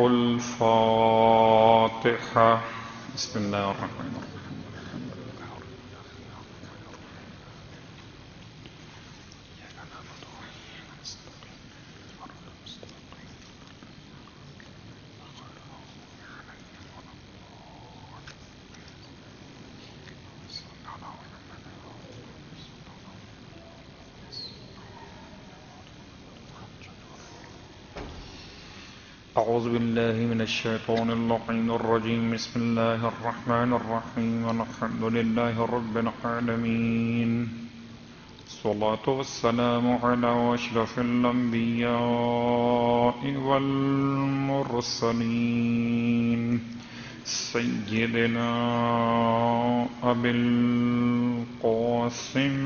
الفاتحة. بسم الله الرحمن الرحيم. أعوذ بالله من الشيطان اللعين الرجيم. بسم الله الرحمن الرحيم. الحمد لله رب العالمين. الصلاة والسلام على أشرف الأنبياء والمرسلين سيدنا أبي القاسم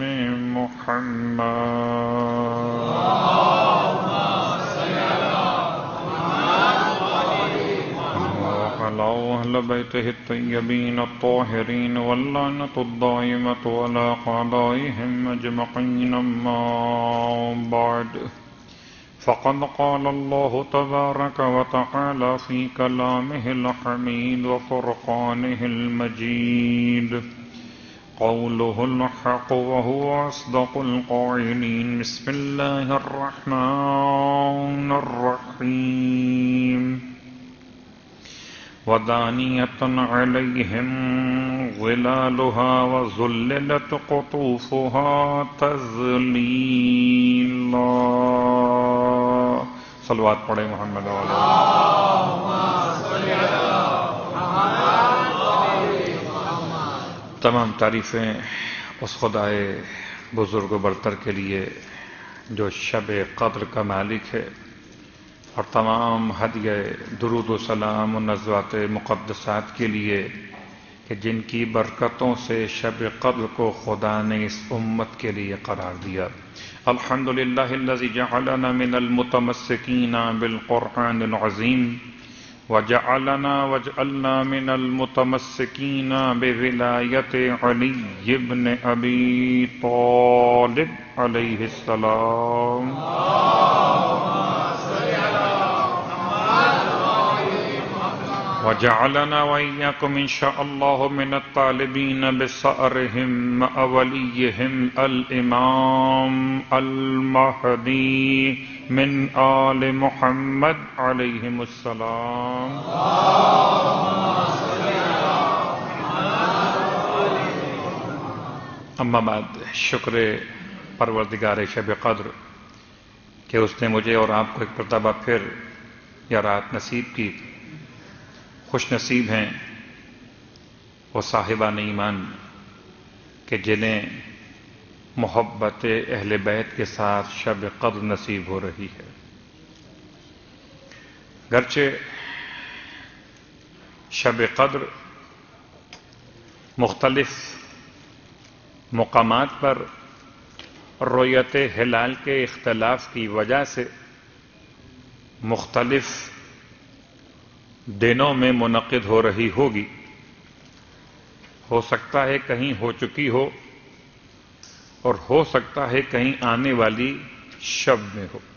محمد وأهل بيته الطيبين الطاهرين واللعنة الدائمة على أعدائهم أجمعين. أما بعد، فقد قال الله تبارك وتعالى في كلامه الحميد وفرقانه المجيد: قوله الحق وهو أصدق القائلين. بسم الله الرحمن الرحيم. ودانية عليهم ظلالها وذللت قطوفها تذليلا. صلوات پڑھے محمد والا. تمام تعریفیں اس خدائے بزرگ و برتر کے لیے جو شب قدر کا مالک ہے، اور تمام ہدیہ درود و سلام و نزوات مقدسات کے لیے کہ جن کی برکتوں سے شب قدر کو خدا نے اس امت کے لیے قرار دیا. الحمدللہ الذی جعلنا من المتمسکین بالقرآن العظیم وجعلنا من المتمسکین بولایت علی بن ابی طالب علیہ السلام. وجعلنا وإياكم إن شاء الله من الطالبين بثأرهم مع وليهم الإمام المهدي من آل محمد عليهم السلام. اما بعد، شکر پروردگار شب قدر کہ اس نے مجھے اور آپ کو ایک مرتبہ پھر یہ رات نصیب کی. خوش نصیب ہیں وہ صاحبان ایمان کہ جنہیں محبت اہل بیت کے ساتھ شب قدر نصیب ہو رہی ہے. گرچہ شب قدر مختلف مقامات پر رؤیت ہلال کے اختلاف کی وجہ سے مختلف دنوں میں منعقد ہو رہی ہوگی. ہو سکتا ہے کہیں ہو چکی ہو اور ہو سکتا ہے کہیں آنے والی شب میں ہو،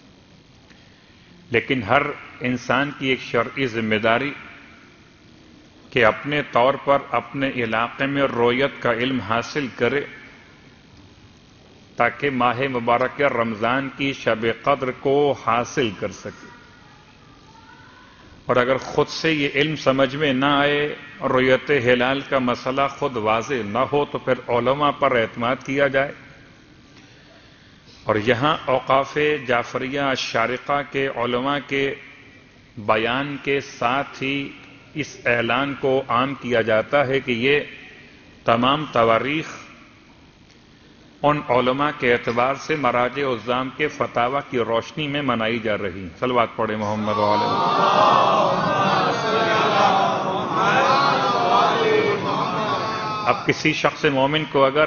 لیکن ہر انسان کی ایک شرعی ذمہ داری کہ اپنے طور پر اپنے علاقے میں رؤیت کا علم حاصل کرے تاکہ ماہ مبارک رمضان کی شب قدر کو حاصل کر سکے. اور اگر خود سے یہ علم سمجھ میں نہ آئے اور رؤیت ہلال کا مسئلہ خود واضح نہ ہو تو پھر علماء پر اعتماد کیا جائے. اور یہاں اوقاف جعفریہ الشارقہ کے علماء کے بیان کے ساتھ ہی اس اعلان کو عام کیا جاتا ہے کہ یہ تمام تواریخ ان علماء کے اعتبار سے مراجع عظام کے فتاوی کی روشنی میں منائی جا رہی. صلوات پڑھے محمد علیہ. اب کسی شخص مومن کو اگر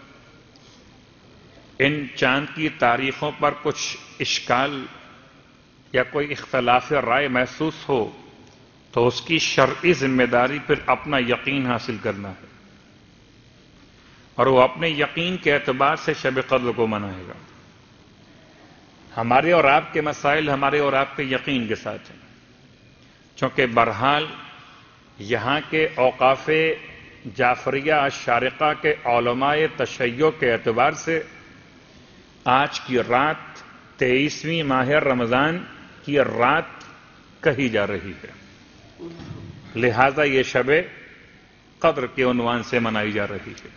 ان چاند کی تاریخوں پر کچھ اشکال یا کوئی اختلاف رائے محسوس ہو تو اس کی شرعی ذمہ داری پھر اپنا یقین حاصل کرنا ہے، اور وہ اپنے یقین کے اعتبار سے شب قدر کو منائے گا. ہمارے اور آپ کے مسائل ہمارے اور آپ کے یقین کے ساتھ ہیں. چونکہ بہرحال یہاں کے اوقاف جعفریہ الشارقہ کے علماء تشیع کے اعتبار سے آج کی رات 23ویں ماہ رمضان کی رات کہی جا رہی ہے، لہذا یہ شب قدر کے عنوان سے منائی جا رہی ہے۔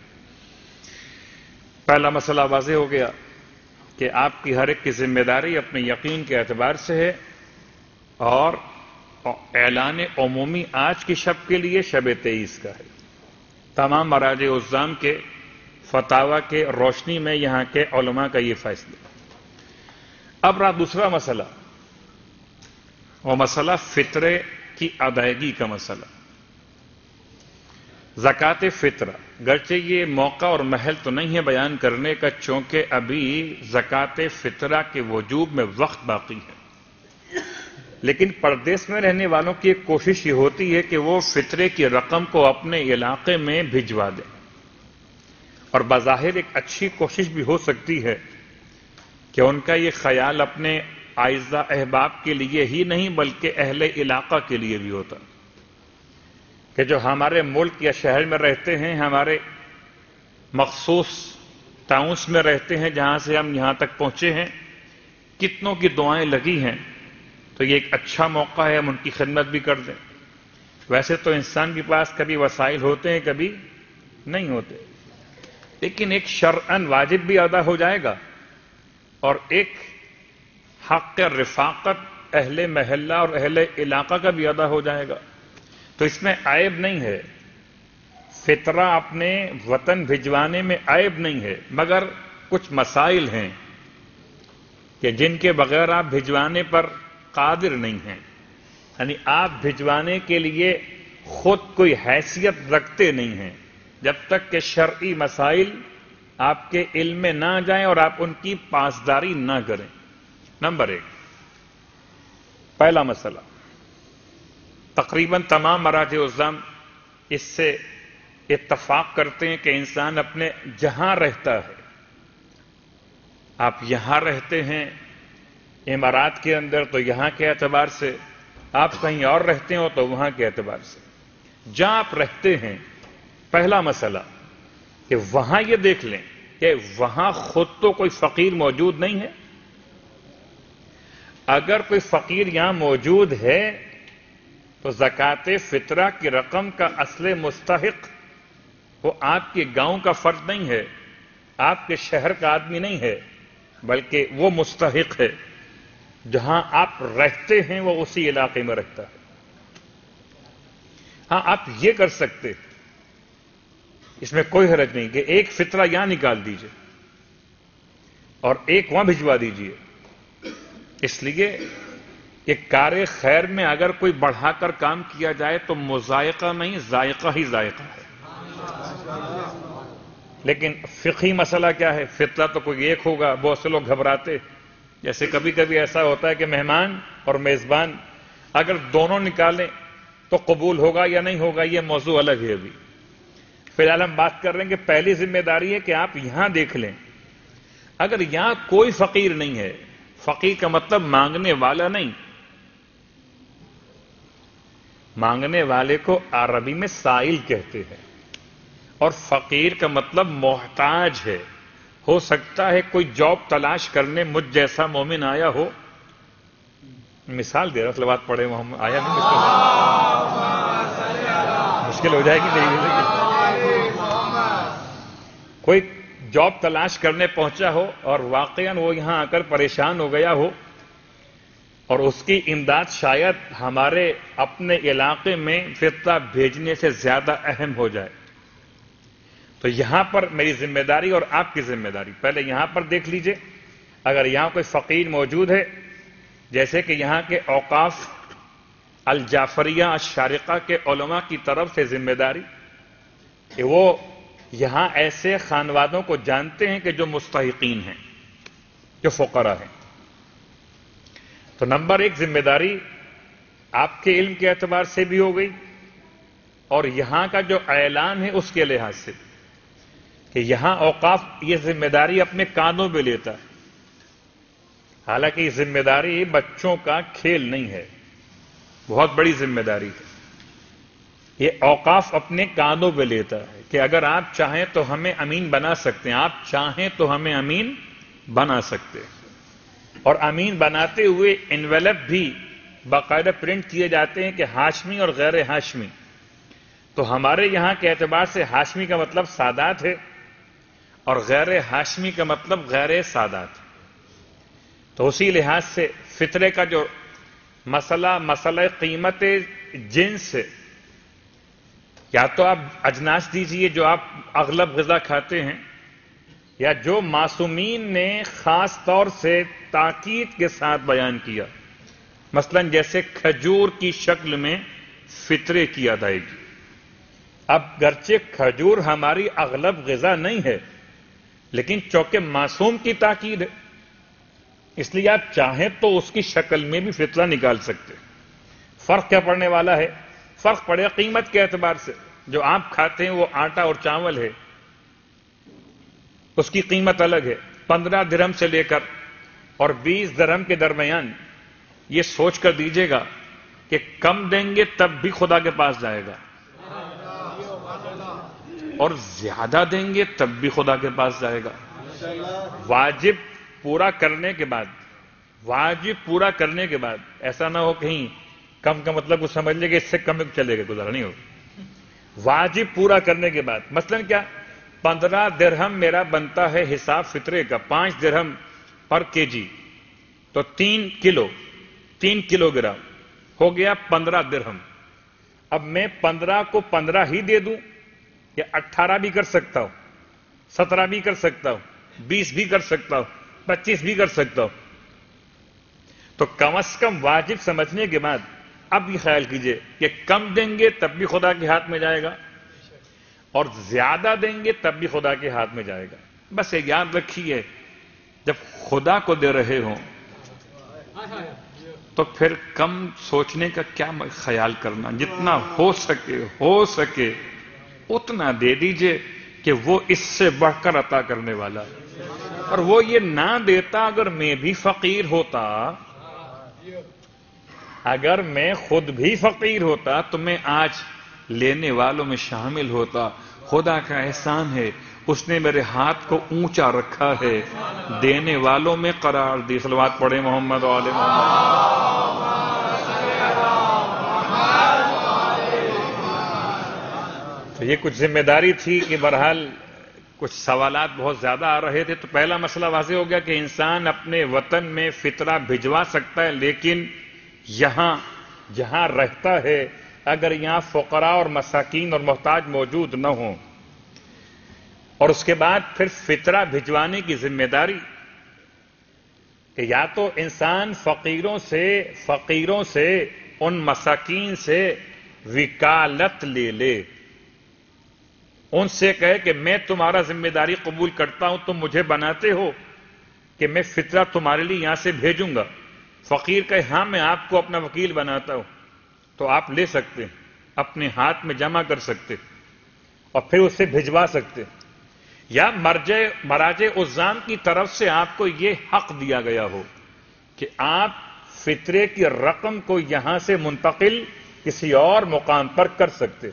پہلا مسئلہ واضح ہو گیا کہ آپ کی ہر ایک کی ذمہ داری اپنے یقین کے اعتبار سے ہے، اور اعلان عمومی آج کی شب کے لیے شب 23 کا ہے۔ تمام مراجع عظام کے فتاوی کے روشنی میں یہاں کے علماء کا یہ فیصلہ۔ اب رہا دوسرا مسئلہ، وہ مسئلہ فطرے کی ادائیگی کا مسئلہ، زکوٰۃ فطرہ۔ گرچہ یہ موقع اور محل تو نہیں ہے بیان کرنے کا، چونکہ ابھی زکوٰۃ فطرہ کے وجوب میں وقت باقی ہے، لیکن پردیس میں رہنے والوں کی ایک کوشش یہ ہوتی ہے کہ وہ فطرے کی رقم کو اپنے علاقے میں بھجوا دیں، اور بظاہر ایک اچھی کوشش بھی ہو سکتی ہے کہ ان کا یہ خیال اپنے اعزاء احباب کے لیے ہی نہیں بلکہ اہل علاقہ کے لیے بھی ہوتا کہ جو ہمارے ملک یا شہر میں رہتے ہیں، ہمارے مخصوص ٹاؤنس میں رہتے ہیں جہاں سے ہم یہاں تک پہنچے ہیں، کتنوں کی دعائیں لگی ہیں، تو یہ ایک اچھا موقع ہے ہم ان کی خدمت بھی کر دیں۔ ویسے تو انسان کے پاس کبھی وسائل ہوتے ہیں کبھی نہیں ہوتے، لیکن ایک شرعاً واجب بھی ادا ہو جائے گا، اور ایک حق رفاقت اہل محلہ اور اہل علاقہ کا بھی ادا ہو جائے گا، تو اس میں عیب نہیں ہے، فطرہ اپنے وطن بھجوانے میں عیب نہیں ہے، مگر کچھ مسائل ہیں کہ جن کے بغیر آپ بھجوانے پر قادر نہیں ہیں، یعنی آپ بھجوانے کے لیے خود کوئی حیثیت رکھتے نہیں ہیں جب تک کہ شرعی مسائل آپ کے علم میں نہ جائیں اور آپ ان کی پاسداری نہ کریں۔ نمبر 1، پہلا مسئلہ، تقریباً تمام مراجع عظام اس سے اتفاق کرتے ہیں کہ انسان اپنے جہاں رہتا ہے، آپ یہاں رہتے ہیں امارات کے اندر تو یہاں کے اعتبار سے، آپ کہیں اور رہتے ہو تو وہاں کے اعتبار سے، جہاں آپ رہتے ہیں پہلا مسئلہ کہ وہاں یہ دیکھ لیں کہ وہاں خود تو کوئی فقیر موجود نہیں ہے۔ اگر کوئی فقیر یہاں موجود ہے تو زکوٰۃ فطرہ کی رقم کا اصل مستحق وہ آپ کے گاؤں کا فرد نہیں ہے، آپ کے شہر کا آدمی نہیں ہے، بلکہ وہ مستحق ہے جہاں آپ رہتے ہیں، وہ اسی علاقے میں رہتا ہے۔ ہاں، آپ یہ کر سکتے، اس میں کوئی حرج نہیں کہ ایک فطرہ یہاں نکال دیجئے اور ایک وہاں بھجوا دیجئے، اس لیے کہ کار خیر میں اگر کوئی بڑھا کر کام کیا جائے تو مذائقہ نہیں، ذائقہ ہی ذائقہ ہے۔ لیکن فقہی مسئلہ کیا ہے؟ فطرہ تو کوئی ایک ہوگا، بہت سے لوگ گھبراتے، جیسے کبھی کبھی ایسا ہوتا ہے کہ مہمان اور میزبان اگر دونوں نکالیں تو قبول ہوگا یا نہیں ہوگا، یہ موضوع الگ ہے۔ ابھی فی الحال ہم بات کر رہے ہیں کہ پہلی ذمہ داری ہے کہ آپ یہاں دیکھ لیں، اگر یہاں کوئی فقیر نہیں ہے، فقیر کا مطلب مانگنے والا نہیں، مانگنے والے کو عربی میں سائل کہتے ہیں، اور فقیر کا مطلب محتاج ہے۔ ہو سکتا ہے کوئی جاب تلاش کرنے مجھ جیسا مومن آیا ہو، مثال دے رہا صلوات پڑھے وہ ہم آیا نہیں، مشکل ہو جائے گی میری، کوئی جاب تلاش کرنے پہنچا ہو اور واقعاً وہ یہاں آ کر پریشان ہو گیا ہو اور اس کی امداد شاید ہمارے اپنے علاقے میں فطرہ بھیجنے سے زیادہ اہم ہو جائے، تو یہاں پر میری ذمہ داری اور آپ کی ذمہ داری، پہلے یہاں پر دیکھ لیجئے، اگر یہاں کوئی فقیر موجود ہے، جیسے کہ یہاں کے اوقاف الجعفریہ الشارقہ کے علماء کی طرف سے ذمہ داری کہ وہ یہاں ایسے خانوادوں کو جانتے ہیں کہ جو مستحقین ہیں، جو فقراء ہیں، تو نمبر 1 ذمہ داری آپ کے علم کے اعتبار سے بھی ہو گئی، اور یہاں کا جو اعلان ہے اس کے لحاظ سے کہ یہاں اوقاف یہ ذمہ داری اپنے کانوں پہ لیتا ہے، حالانکہ یہ ذمہ داری بچوں کا کھیل نہیں ہے، بہت بڑی ذمہ داری ہے. یہ اوقاف اپنے کاندھوں پہ لیتا ہے کہ اگر آپ چاہیں تو ہمیں امین بنا سکتے ہیں، آپ چاہیں تو ہمیں امین بنا سکتے ہیں. اور امین بناتے ہوئے انویلپ بھی باقاعدہ پرنٹ کیے جاتے ہیں کہ ہاشمی اور غیر ہاشمی. تو ہمارے یہاں کے اعتبار سے ہاشمی کا مطلب سادات ہے اور غیر ہاشمی کا مطلب غیر سادات. تو اسی لحاظ سے فطرے کا جو مسئلہ قیمت جنس ہے، یا تو آپ اجناس دیجئے جو آپ اغلب غذا کھاتے ہیں، یا جو معصومین نے خاص طور سے تاکید کے ساتھ بیان کیا، مثلا جیسے کھجور کی شکل میں فطرے کی ادائیگی. اب گرچہ کھجور ہماری اغلب غذا نہیں ہے، لیکن چونکہ معصوم کی تاکید ہے، اس لیے آپ چاہیں تو اس کی شکل میں بھی فطرہ نکال سکتے. فرق کیا پڑنے والا ہے؟ فرق پڑے قیمت کے اعتبار سے. جو آپ کھاتے ہیں وہ آٹا اور چاول ہے، اس کی قیمت الگ ہے. 15 درہم سے لے کر اور 20 درہم کے درمیان. یہ سوچ کر دیجیے گا کہ کم دیں گے تب بھی خدا کے پاس جائے گا، اور زیادہ دیں گے تب بھی خدا کے پاس جائے گا. واجب پورا کرنے کے بعد ایسا نہ ہو کہیں کم کا مطلب کو سمجھ لے کہ اس سے کم چلے گا، گزارا نہیں ہوگا. واجب پورا کرنے کے بعد مثلا کیا 15 درہم میرا بنتا ہے حساب فطرے کا، 5 درہم پر کے جی، تو 3 کلو گرام ہو گیا 15 درہم. اب میں 15 کو 15 ہی دے دوں یا 18 بھی کر سکتا ہوں، 17 بھی کر سکتا ہوں، 20 بھی کر سکتا ہوں، 25 بھی کر سکتا ہوں. تو کم از کم واجب سمجھنے کے بعد اب یہ خیال کیجئے کہ کم دیں گے تب بھی خدا کے ہاتھ میں جائے گا، اور زیادہ دیں گے تب بھی خدا کے ہاتھ میں جائے گا. بس یہ یاد رکھیے، جب خدا کو دے رہے ہوں تو پھر کم سوچنے کا کیا خیال کرنا. جتنا ہو سکے اتنا دے دیجئے کہ وہ اس سے بڑھ کر عطا کرنے والا. اور وہ یہ نہ دیتا اگر میں بھی فقیر ہوتا، اگر میں خود بھی فقیر ہوتا تو میں آج لینے والوں میں شامل ہوتا. خدا کا احسان ہے، اس نے میرے ہاتھ کو اونچا رکھا ہے، دینے والوں میں قرار دی. صلوات پڑھے محمد و آل محمد. تو یہ کچھ ذمہ داری تھی کہ بہرحال کچھ سوالات بہت زیادہ آ رہے تھے. تو پہلا مسئلہ واضح ہو گیا کہ انسان اپنے وطن میں فطرہ بھجوا سکتا ہے، لیکن یہاں جہاں رہتا ہے اگر یہاں فقراء اور مساکین اور محتاج موجود نہ ہوں. اور اس کے بعد پھر فطرہ بھجوانے کی ذمہ داری کہ یا تو انسان فقیروں سے ان مساکین سے وکالت لے لے، ان سے کہے کہ میں تمہارا ذمہ داری قبول کرتا ہوں، تم مجھے بناتے ہو کہ میں فطرہ تمہارے لیے یہاں سے بھیجوں گا. فقیر کہے ہاں میں آپ کو اپنا وکیل بناتا ہوں، تو آپ لے سکتے ہیں، اپنے ہاتھ میں جمع کر سکتے اور پھر اسے بھجوا سکتے. یا مراجع عزام کی طرف سے آپ کو یہ حق دیا گیا ہو کہ آپ فطرے کی رقم کو یہاں سے منتقل کسی اور مقام پر کر سکتے.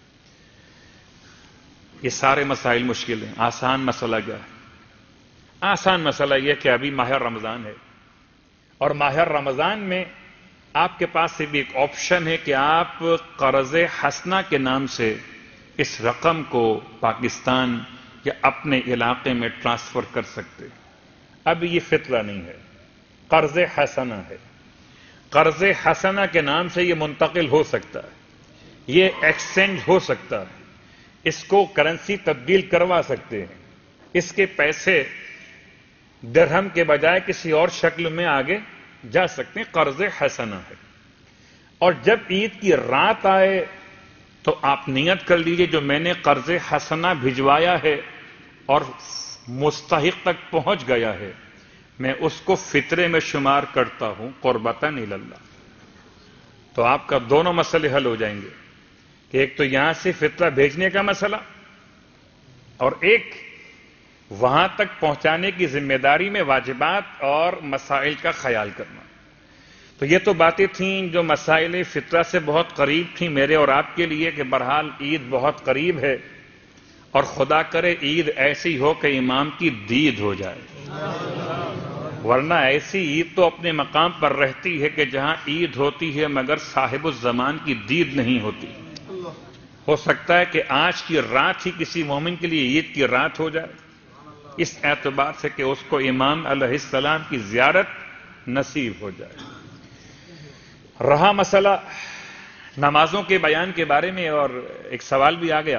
یہ سارے مسائل مشکل ہیں. آسان مسئلہ کیا ہے؟ آسان مسئلہ یہ کہ ابھی ماہ رمضان ہے، اور ماہ رمضان میں آپ کے پاس سے بھی ایک آپشن ہے کہ آپ قرض حسنہ کے نام سے اس رقم کو پاکستان یا اپنے علاقے میں ٹرانسفر کر سکتے. اب یہ فطرہ نہیں ہے، قرض حسنہ ہے. قرض حسنہ کے نام سے یہ منتقل ہو سکتا ہے، یہ ایکسچینج ہو سکتا ہے، اس کو کرنسی تبدیل کروا سکتے ہیں، اس کے پیسے درہم کے بجائے کسی اور شکل میں آگے جا سکتے ہیں. قرض حسنہ ہے. اور جب عید کی رات آئے تو آپ نیت کر لیجئے جو میں نے قرض حسنہ بھجوایا ہے اور مستحق تک پہنچ گیا ہے، میں اس کو فطرے میں شمار کرتا ہوں قربتاً الی اللہ. تو آپ کا دونوں مسئلے حل ہو جائیں گے کہ ایک تو یہاں سے فطرہ بھیجنے کا مسئلہ، اور ایک وہاں تک پہنچانے کی ذمہ داری میں واجبات اور مسائل کا خیال کرنا. تو یہ تو باتیں تھیں جو مسائل فطرہ سے بہت قریب تھیں میرے اور آپ کے لیے کہ بہرحال عید بہت قریب ہے، اور خدا کرے عید ایسی ہو کہ امام کی دید ہو جائے، ورنہ ایسی عید تو اپنے مقام پر رہتی ہے کہ جہاں عید ہوتی ہے مگر صاحب الزمان کی دید نہیں ہوتی۔ ہو سکتا ہے کہ آج کی رات ہی کسی مومن کے لیے عید کی رات ہو جائے، اس اعتبار سے کہ اس کو امام علیہ السلام کی زیارت نصیب ہو جائے۔ رہا مسئلہ نمازوں کے بیان کے بارے میں، اور ایک سوال بھی آ گیا۔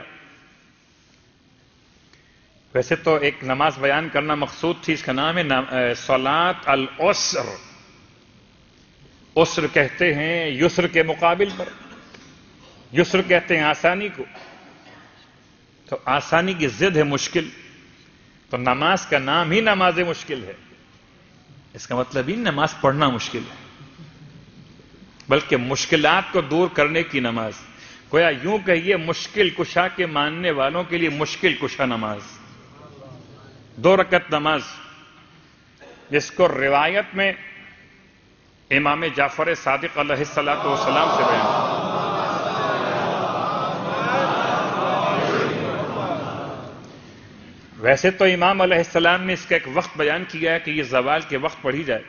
ویسے تو ایک نماز بیان کرنا مقصود تھی، اس کا نام ہے صلاۃ العسر۔ عسر کہتے ہیں یسر کے مقابل پر، یسر کہتے ہیں آسانی کو، تو آسانی کی ضد ہے مشکل، تو نماز کا نام ہی نماز مشکل ہے، اس کا مطلب ہی نماز پڑھنا مشکل ہے، بلکہ مشکلات کو دور کرنے کی نماز۔ گویا یوں کہیے مشکل کشا کے ماننے والوں کے لیے مشکل کشا نماز، 2 رکعت نماز، جس کو روایت میں امام جعفر صادق علیہ السلام سے بیان ہے۔ ویسے تو امام علیہ السلام نے اس کا ایک وقت بیان کیا ہے کہ یہ زوال کے وقت پڑھی جائے،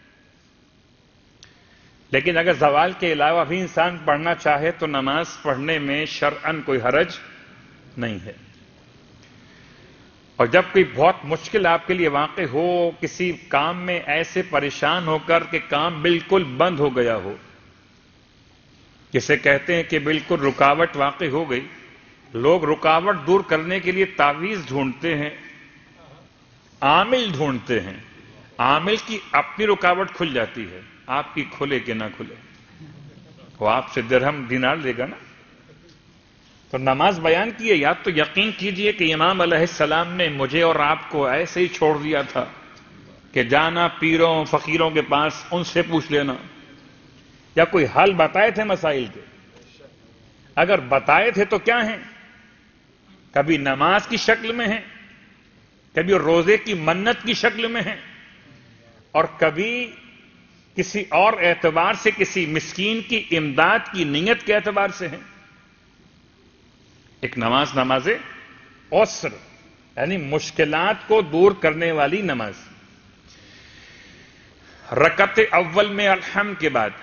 لیکن اگر زوال کے علاوہ بھی انسان پڑھنا چاہے تو نماز پڑھنے میں شرعاً کوئی حرج نہیں ہے۔ اور جب کوئی بہت مشکل آپ کے لیے واقع ہو، کسی کام میں ایسے پریشان ہو کر کہ کام بالکل بند ہو گیا ہو، جسے کہتے ہیں کہ بالکل رکاوٹ واقع ہو گئی، لوگ رکاوٹ دور کرنے کے لیے تعویذ ڈھونڈتے ہیں، عامل ڈھونڈتے ہیں، عامل کی اپنی رکاوٹ کھل جاتی ہے، آپ کی کھلے کہ نہ کھلے، وہ آپ سے درہم دینار لے گا نا۔ تو نماز بیان کیے، یا تو یقین کیجئے کہ امام علیہ السلام نے مجھے اور آپ کو ایسے ہی چھوڑ دیا تھا کہ جانا پیروں فقیروں کے پاس، ان سے پوچھ لینا، یا کوئی حل بتائے تھے مسائل کے؟ اگر بتائے تھے تو کیا ہیں؟ کبھی نماز کی شکل میں ہیں، کبھی روزے کی منت کی شکل میں ہیں، اور کبھی کسی اور اعتبار سے کسی مسکین کی امداد کی نیت کے اعتبار سے ہیں۔ ایک نماز عسر، یعنی مشکلات کو دور کرنے والی نماز۔ رکعت اول میں الحمد کے بعد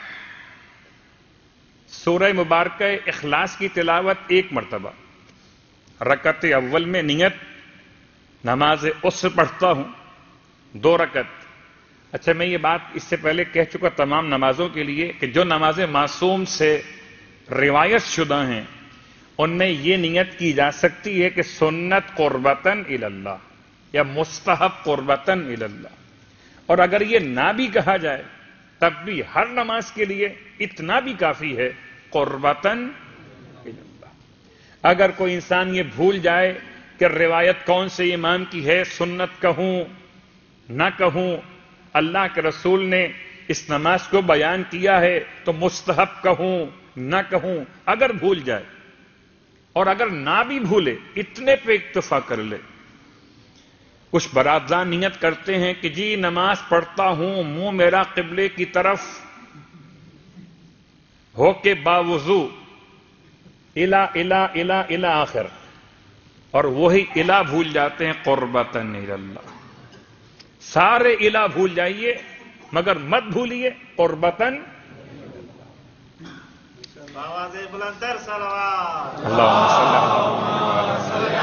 سورہ مبارکہ اخلاص کی تلاوت 1 مرتبہ، رکعت اول میں نیت نماز عسر پڑھتا ہوں 2 رکعت۔ اچھا، میں یہ بات اس سے پہلے کہہ چکا تمام نمازوں کے لیے کہ جو نمازیں معصوم سے روایت شدہ ہیں ان میں یہ نیت کی جا سکتی ہے کہ سنت قربتاً اللہ یا مستحب قربتاً اللہ، اور اگر یہ نہ بھی کہا جائے تب بھی ہر نماز کے لیے اتنا بھی کافی ہے، قربتاً اللہ۔ اگر کوئی انسان یہ بھول جائے کہ روایت کون سے امام کی ہے، سنت کہوں نہ کہوں، اللہ کے رسول نے اس نماز کو بیان کیا ہے تو مستحب کہوں نہ کہوں، اگر بھول جائے اور اگر نہ بھی بھولے اتنے پہ اکتفا کر لے۔ کچھ برادران نیت کرتے ہیں کہ جی نماز پڑھتا ہوں، منہ میرا قبلے کی طرف ہو کے باوضو الا الا الا الا آخر، اور وہی الا بھول جاتے ہیں قربتاً اللہ۔ سارے الا بھول جائیے مگر مت بھولیے قربتاً۔ بلندر صلوات اللہم صلی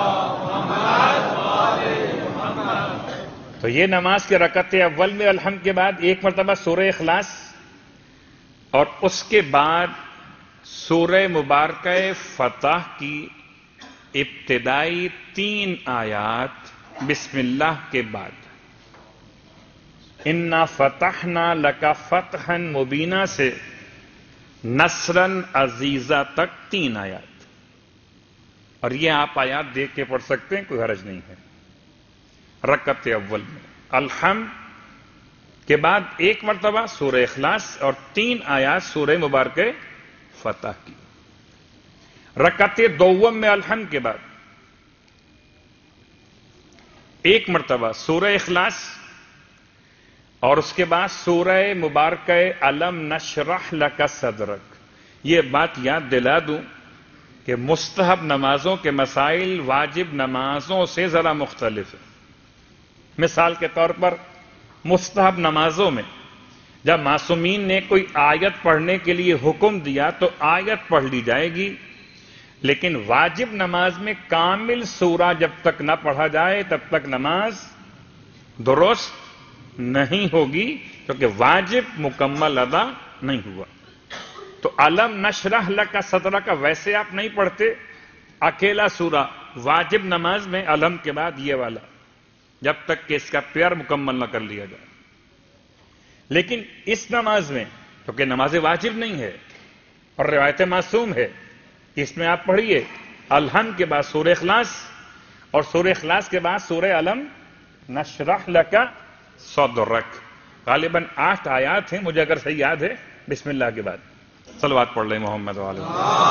اللہ۔ تو یہ نماز کے رکعت اول میں الحمد کے بعد 1 مرتبہ سورہ اخلاص، اور اس کے بعد سورہ مبارکہ فتح کی ابتدائی 3 آیات بسم اللہ کے بعد، انا فتحنا لک فتحا مبینہ سے نصرن عزیزہ تک 3 آیات، اور یہ آپ آیات دیکھ کے پڑھ سکتے ہیں، کوئی حرج نہیں ہے۔ رکعت اول میں الحمد کے بعد 1 مرتبہ سورہ اخلاص اور 3 آیات سورہ مبارکہ فتح کی۔ رکعت دوم میں الحمد کے بعد 1 مرتبہ سورہ اخلاص اور اس کے بعد سورہ مبارکہ الم نشرح لک صدرک. یہ بات یاد دلا دوں کہ مستحب نمازوں کے مسائل واجب نمازوں سے ذرا مختلف ہے. مثال کے طور پر مستحب نمازوں میں جب معصومین نے کوئی آیت پڑھنے کے لیے حکم دیا تو آیت پڑھ لی جائے گی، لیکن واجب نماز میں کامل سورہ جب تک نہ پڑھا جائے تب تک نماز درست نہیں ہوگی، کیونکہ واجب مکمل ادا نہیں ہوا. تو الم نشرح لک صدرک کا ویسے آپ نہیں پڑھتے، اکیلا سورہ واجب نماز میں الم کے بعد یہ والا، جب تک کہ اس کا پیار مکمل نہ کر لیا جائے. لیکن اس نماز میں کیونکہ نماز واجب نہیں ہے اور روایت معصوم ہے، اس میں آپ پڑھیے الحمد کے بعد سورہ اخلاص اور سورہ اخلاص کے بعد سورہ الم نشرح لک صدرک. غالباً 8 آیات ہیں مجھے اگر صحیح یاد ہے. بسم اللہ کے بعد صلوات پڑھ لیں محمد والے.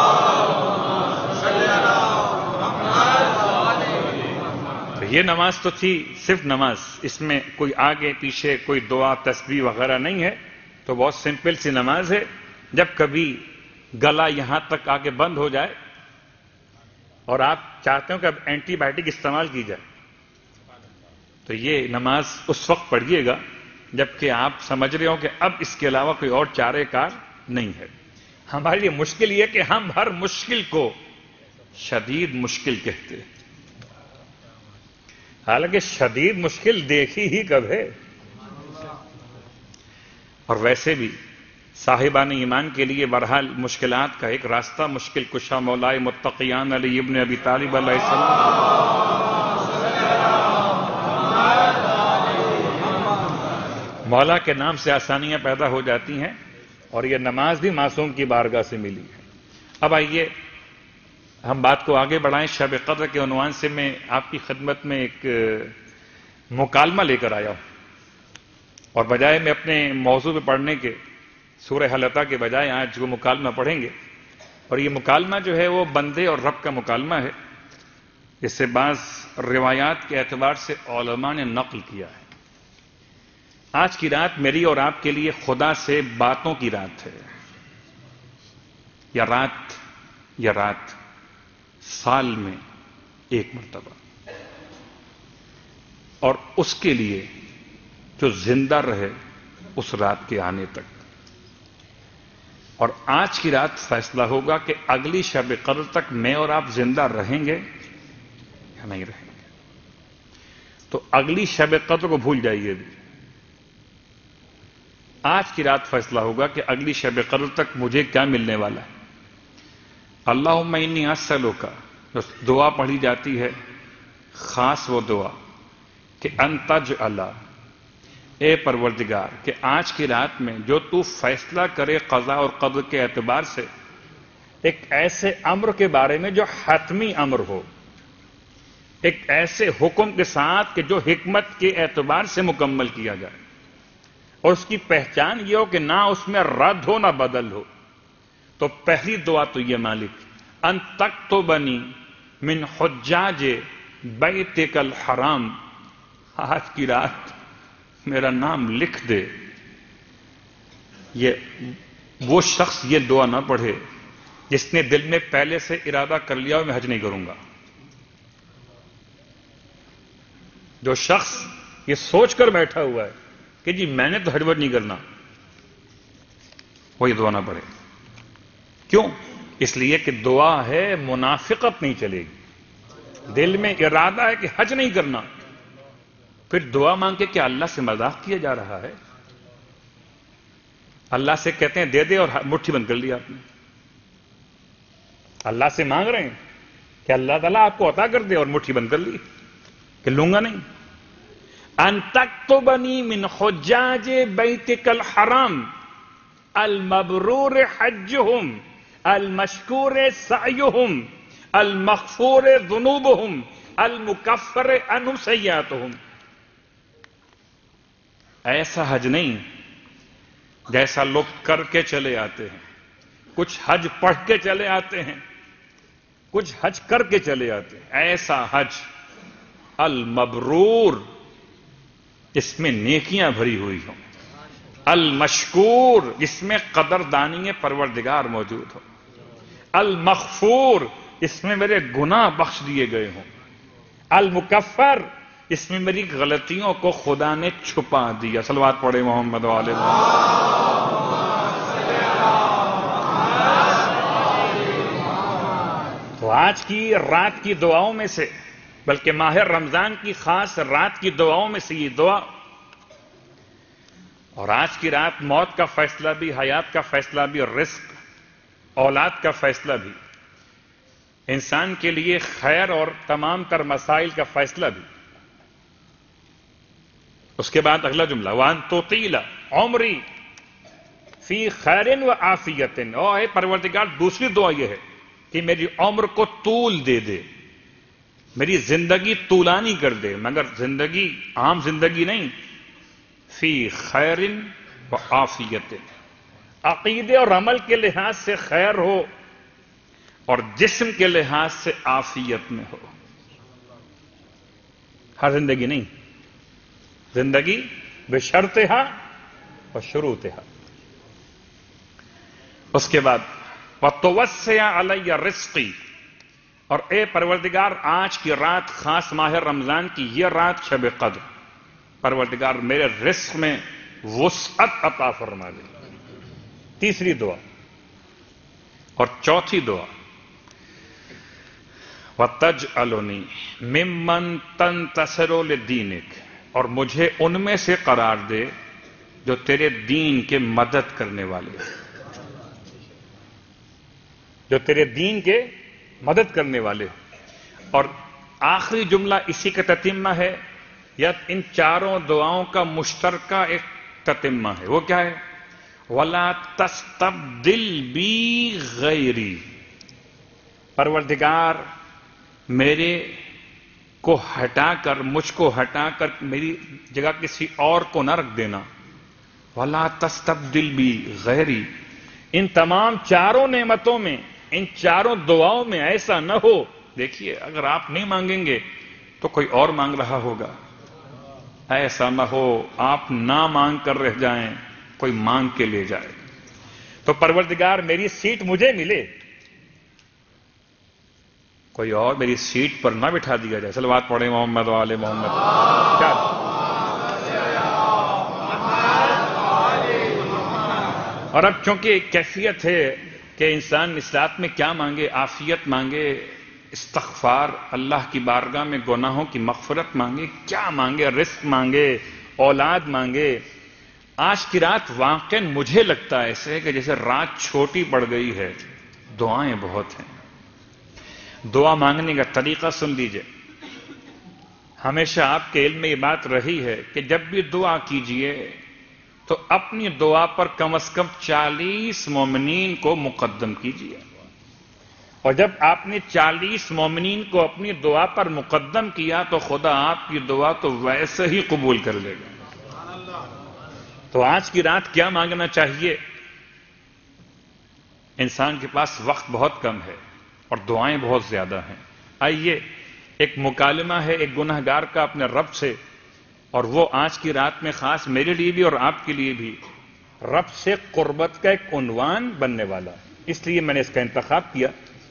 تو یہ نماز تو تھی صرف نماز، اس میں کوئی آگے پیچھے کوئی دعا تسبیح وغیرہ نہیں ہے، تو بہت سمپل سی نماز ہے. جب کبھی گلا یہاں تک آگے بند ہو جائے اور آپ چاہتے ہو کہ اب اینٹی بائیوٹک استعمال کی جائے تو یہ نماز اس وقت پڑھیے گا جبکہ آپ سمجھ رہے ہو کہ اب اس کے علاوہ کوئی اور چارے کار نہیں ہے. ہمارے لیے مشکل یہ کہ ہم ہر مشکل کو شدید مشکل کہتے ہیں، حالانکہ شدید مشکل دیکھی ہی کب ہے. اور ویسے بھی صاحبان ایمان کے لیے بہرحال مشکلات کا ایک راستہ مشکل کشا مولائے متقیان علی ابن ابی طالب علیہ السلام. مولا کے نام سے آسانیاں پیدا ہو جاتی ہیں اور یہ نماز بھی معصوم کی بارگاہ سے ملی ہے. اب آئیے ہم بات کو آگے بڑھائیں. شب قدر کے عنوان سے میں آپ کی خدمت میں ایک مکالمہ لے کر آیا ہوں، اور بجائے میں اپنے موضوع پہ پڑھنے کے سورہ حلقہ کے بجائے آج وہ مکالمہ پڑھیں گے. اور یہ مکالمہ جو ہے وہ بندے اور رب کا مکالمہ ہے. اس سے بعض روایات کے اعتبار سے علماء نے نقل کیا ہے. آج کی رات میری اور آپ کے لیے خدا سے باتوں کی رات ہے. یا رات سال میں ایک مرتبہ، اور اس کے لیے جو زندہ رہے اس رات کے آنے تک. اور آج کی رات فیصلہ ہوگا کہ اگلی شب قدر تک میں اور آپ زندہ رہیں گے یا نہیں رہیں گے. تو اگلی شب قدر کو بھول جائیے بھی. آج کی رات فیصلہ ہوگا کہ اگلی شب قدر تک مجھے کیا ملنے والا ہے. اللہم انی اسألک، جو دعا پڑھی جاتی ہے خاص وہ دعا کہ انت اجعل، اے پروردگار کہ آج کی رات میں جو تو فیصلہ کرے قضاء اور قدر کے اعتبار سے ایک ایسے امر کے بارے میں جو حتمی امر ہو، ایک ایسے حکم کے ساتھ کہ جو حکمت کے اعتبار سے مکمل کیا جائے، اور اس کی پہچان یہ ہو کہ نہ اس میں رد ہو نہ بدل ہو. تو پہلی دعا تو یہ مالک ان تکتبنی من حجاج بیتک الحرام، آج کی رات میرا نام لکھ دے. یہ وہ شخص یہ دعا نہ پڑھے جس نے دل میں پہلے سے ارادہ کر لیا میں حج نہیں کروں گا. جو شخص یہ سوچ کر بیٹھا ہوا ہے کہ جی میں نے تو حج نہیں کرنا، وہ یہ دعا نہ پڑھے. کیوں؟ اس لیے کہ دعا ہے منافقت نہیں چلے گی. دل میں ارادہ ہے کہ حج نہیں کرنا، پھر دعا مانگ کے کیا اللہ سے مذاق کیا جا رہا ہے؟ اللہ سے کہتے ہیں دے دے اور مٹھی بند کر لیا آپ نے. اللہ سے مانگ رہے ہیں کہ اللہ تعالیٰ آپ کو عطا کر دے اور مٹھی بند کر لی کہ لوں گا نہیں. ان تکتبنی من حجاج بیتک الحرام المبرور حجهم المشکور سعیهم المغفور ذنوبهم المکفر عنہ سیئاتهم. ایسا حج نہیں جیسا لوگ کر کے چلے آتے ہیں. کچھ حج پڑھ کے چلے آتے ہیں، کچھ حج کر کے چلے آتے ہیں. ایسا حج المبرور جس میں نیکیاں بھری ہوئی ہوں، المشکور جس میں قدردانی پروردگار موجود ہو، المغفور اس میں میرے گناہ بخش دیے گئے ہوں، المکفر اس میں میری غلطیوں کو خدا نے چھپا دیا۔ صلوات پڑھے محمد والے محمد۔ تو آج کی رات کی دعاؤں میں سے، بلکہ ماہ رمضان کی خاص رات کی دعاؤں میں سے یہ دعا، اور آج کی رات موت کا فیصلہ بھی، حیات کا فیصلہ بھی، اور رزق اولاد کا فیصلہ بھی، انسان کے لیے خیر اور تمام تر مسائل کا فیصلہ بھی۔ اس کے بعد اگلا جملہ، وَأَن تُطِيلَ عُمْرِي فِي خَيْرٍ وَعَافِيَةٍ، اور اے پروردگار دوسری دعا یہ ہے کہ میری عمر کو طول دے دے، میری زندگی طولانی کر دے، مگر زندگی عام زندگی نہیں، فی خیر وعافیت، عقیدے اور عمل کے لحاظ سے خیر ہو اور جسم کے لحاظ سے عافیت میں ہو۔ ہر زندگی نہیں، زندگی بشرطہا وشروطہا۔ اس کے بعد وَتُوَسِّعَ عَلَيَّ رِزْقِي، اور اے پروردگار آج کی رات خاص ماہ رمضان کی یہ رات شب قدر، پروردگار میرے رزق میں وسعت عطا فرما دے۔ تیسری دعا اور چوتھی دعا، وَتَجْعَلُنِي مِمَّن تَنتَصِرُ لِدِينِكَ، اور مجھے ان میں سے قرار دے جو تیرے دین کے مدد کرنے والے ہیں، جو تیرے دین کے مدد کرنے والے ہیں۔ اور آخری جملہ اسی کا تتمہ ہے، یا ان چاروں دعاؤں کا مشترکہ ایک تتمہ ہے، وہ کیا ہے؟ وَلَا تَسْتَبْدِلْ بِي غَيْرِي، پروردگار میرے کو ہٹا کر، مجھ کو ہٹا کر میری جگہ کسی اور کو نہ رکھ دینا۔ وَلَا تَسْتَبْدِلْ بِي غَيْرِي، ان تمام چاروں نعمتوں میں، ان چاروں دعاؤں میں ایسا نہ ہو، دیکھیے اگر آپ نہیں مانگیں گے تو کوئی اور مانگ رہا ہوگا، ایسا نہ ہو آپ نہ مانگ کر رہ جائیں، کوئی مانگ کے لے جائے۔ تو پروردگار میری سیٹ مجھے ملے، کوئی اور میری سیٹ پر نہ بٹھا دیا جائے۔ صلوات پڑھیں محمد وآل محمد۔ کیا اور اب چونکہ ایک کیفیت ہے کہ انسان اس رات میں کیا مانگے، عافیت مانگے، استغفار، اللہ کی بارگاہ میں گناہوں کی مغفرت مانگے، کیا مانگے، رزق مانگے، اولاد مانگے۔ آج کی رات واقعاً مجھے لگتا ہے ایسے کہ جیسے رات چھوٹی پڑ گئی ہے، دعائیں بہت ہیں۔ دعا مانگنے کا طریقہ سن لیجئے، ہمیشہ آپ کے علم میں یہ بات رہی ہے کہ جب بھی دعا کیجئے تو اپنی دعا پر کم از کم 40 مومنین کو مقدم کیجئے، اور جب آپ نے 40 مومنین کو اپنی دعا پر مقدم کیا تو خدا آپ کی دعا تو ویسے ہی قبول کر لے گا۔ تو آج کی رات کیا مانگنا چاہیے؟ انسان کے پاس وقت بہت کم ہے اور دعائیں بہت زیادہ ہیں۔ آئیے ایک مکالمہ ہے ایک گنہگار کا اپنے رب سے، اور وہ آج کی رات میں خاص میرے لیے بھی اور آپ کے لیے بھی رب سے قربت کا ایک عنوان بننے والا، اس لیے میں نے اس کا انتخاب کیا۔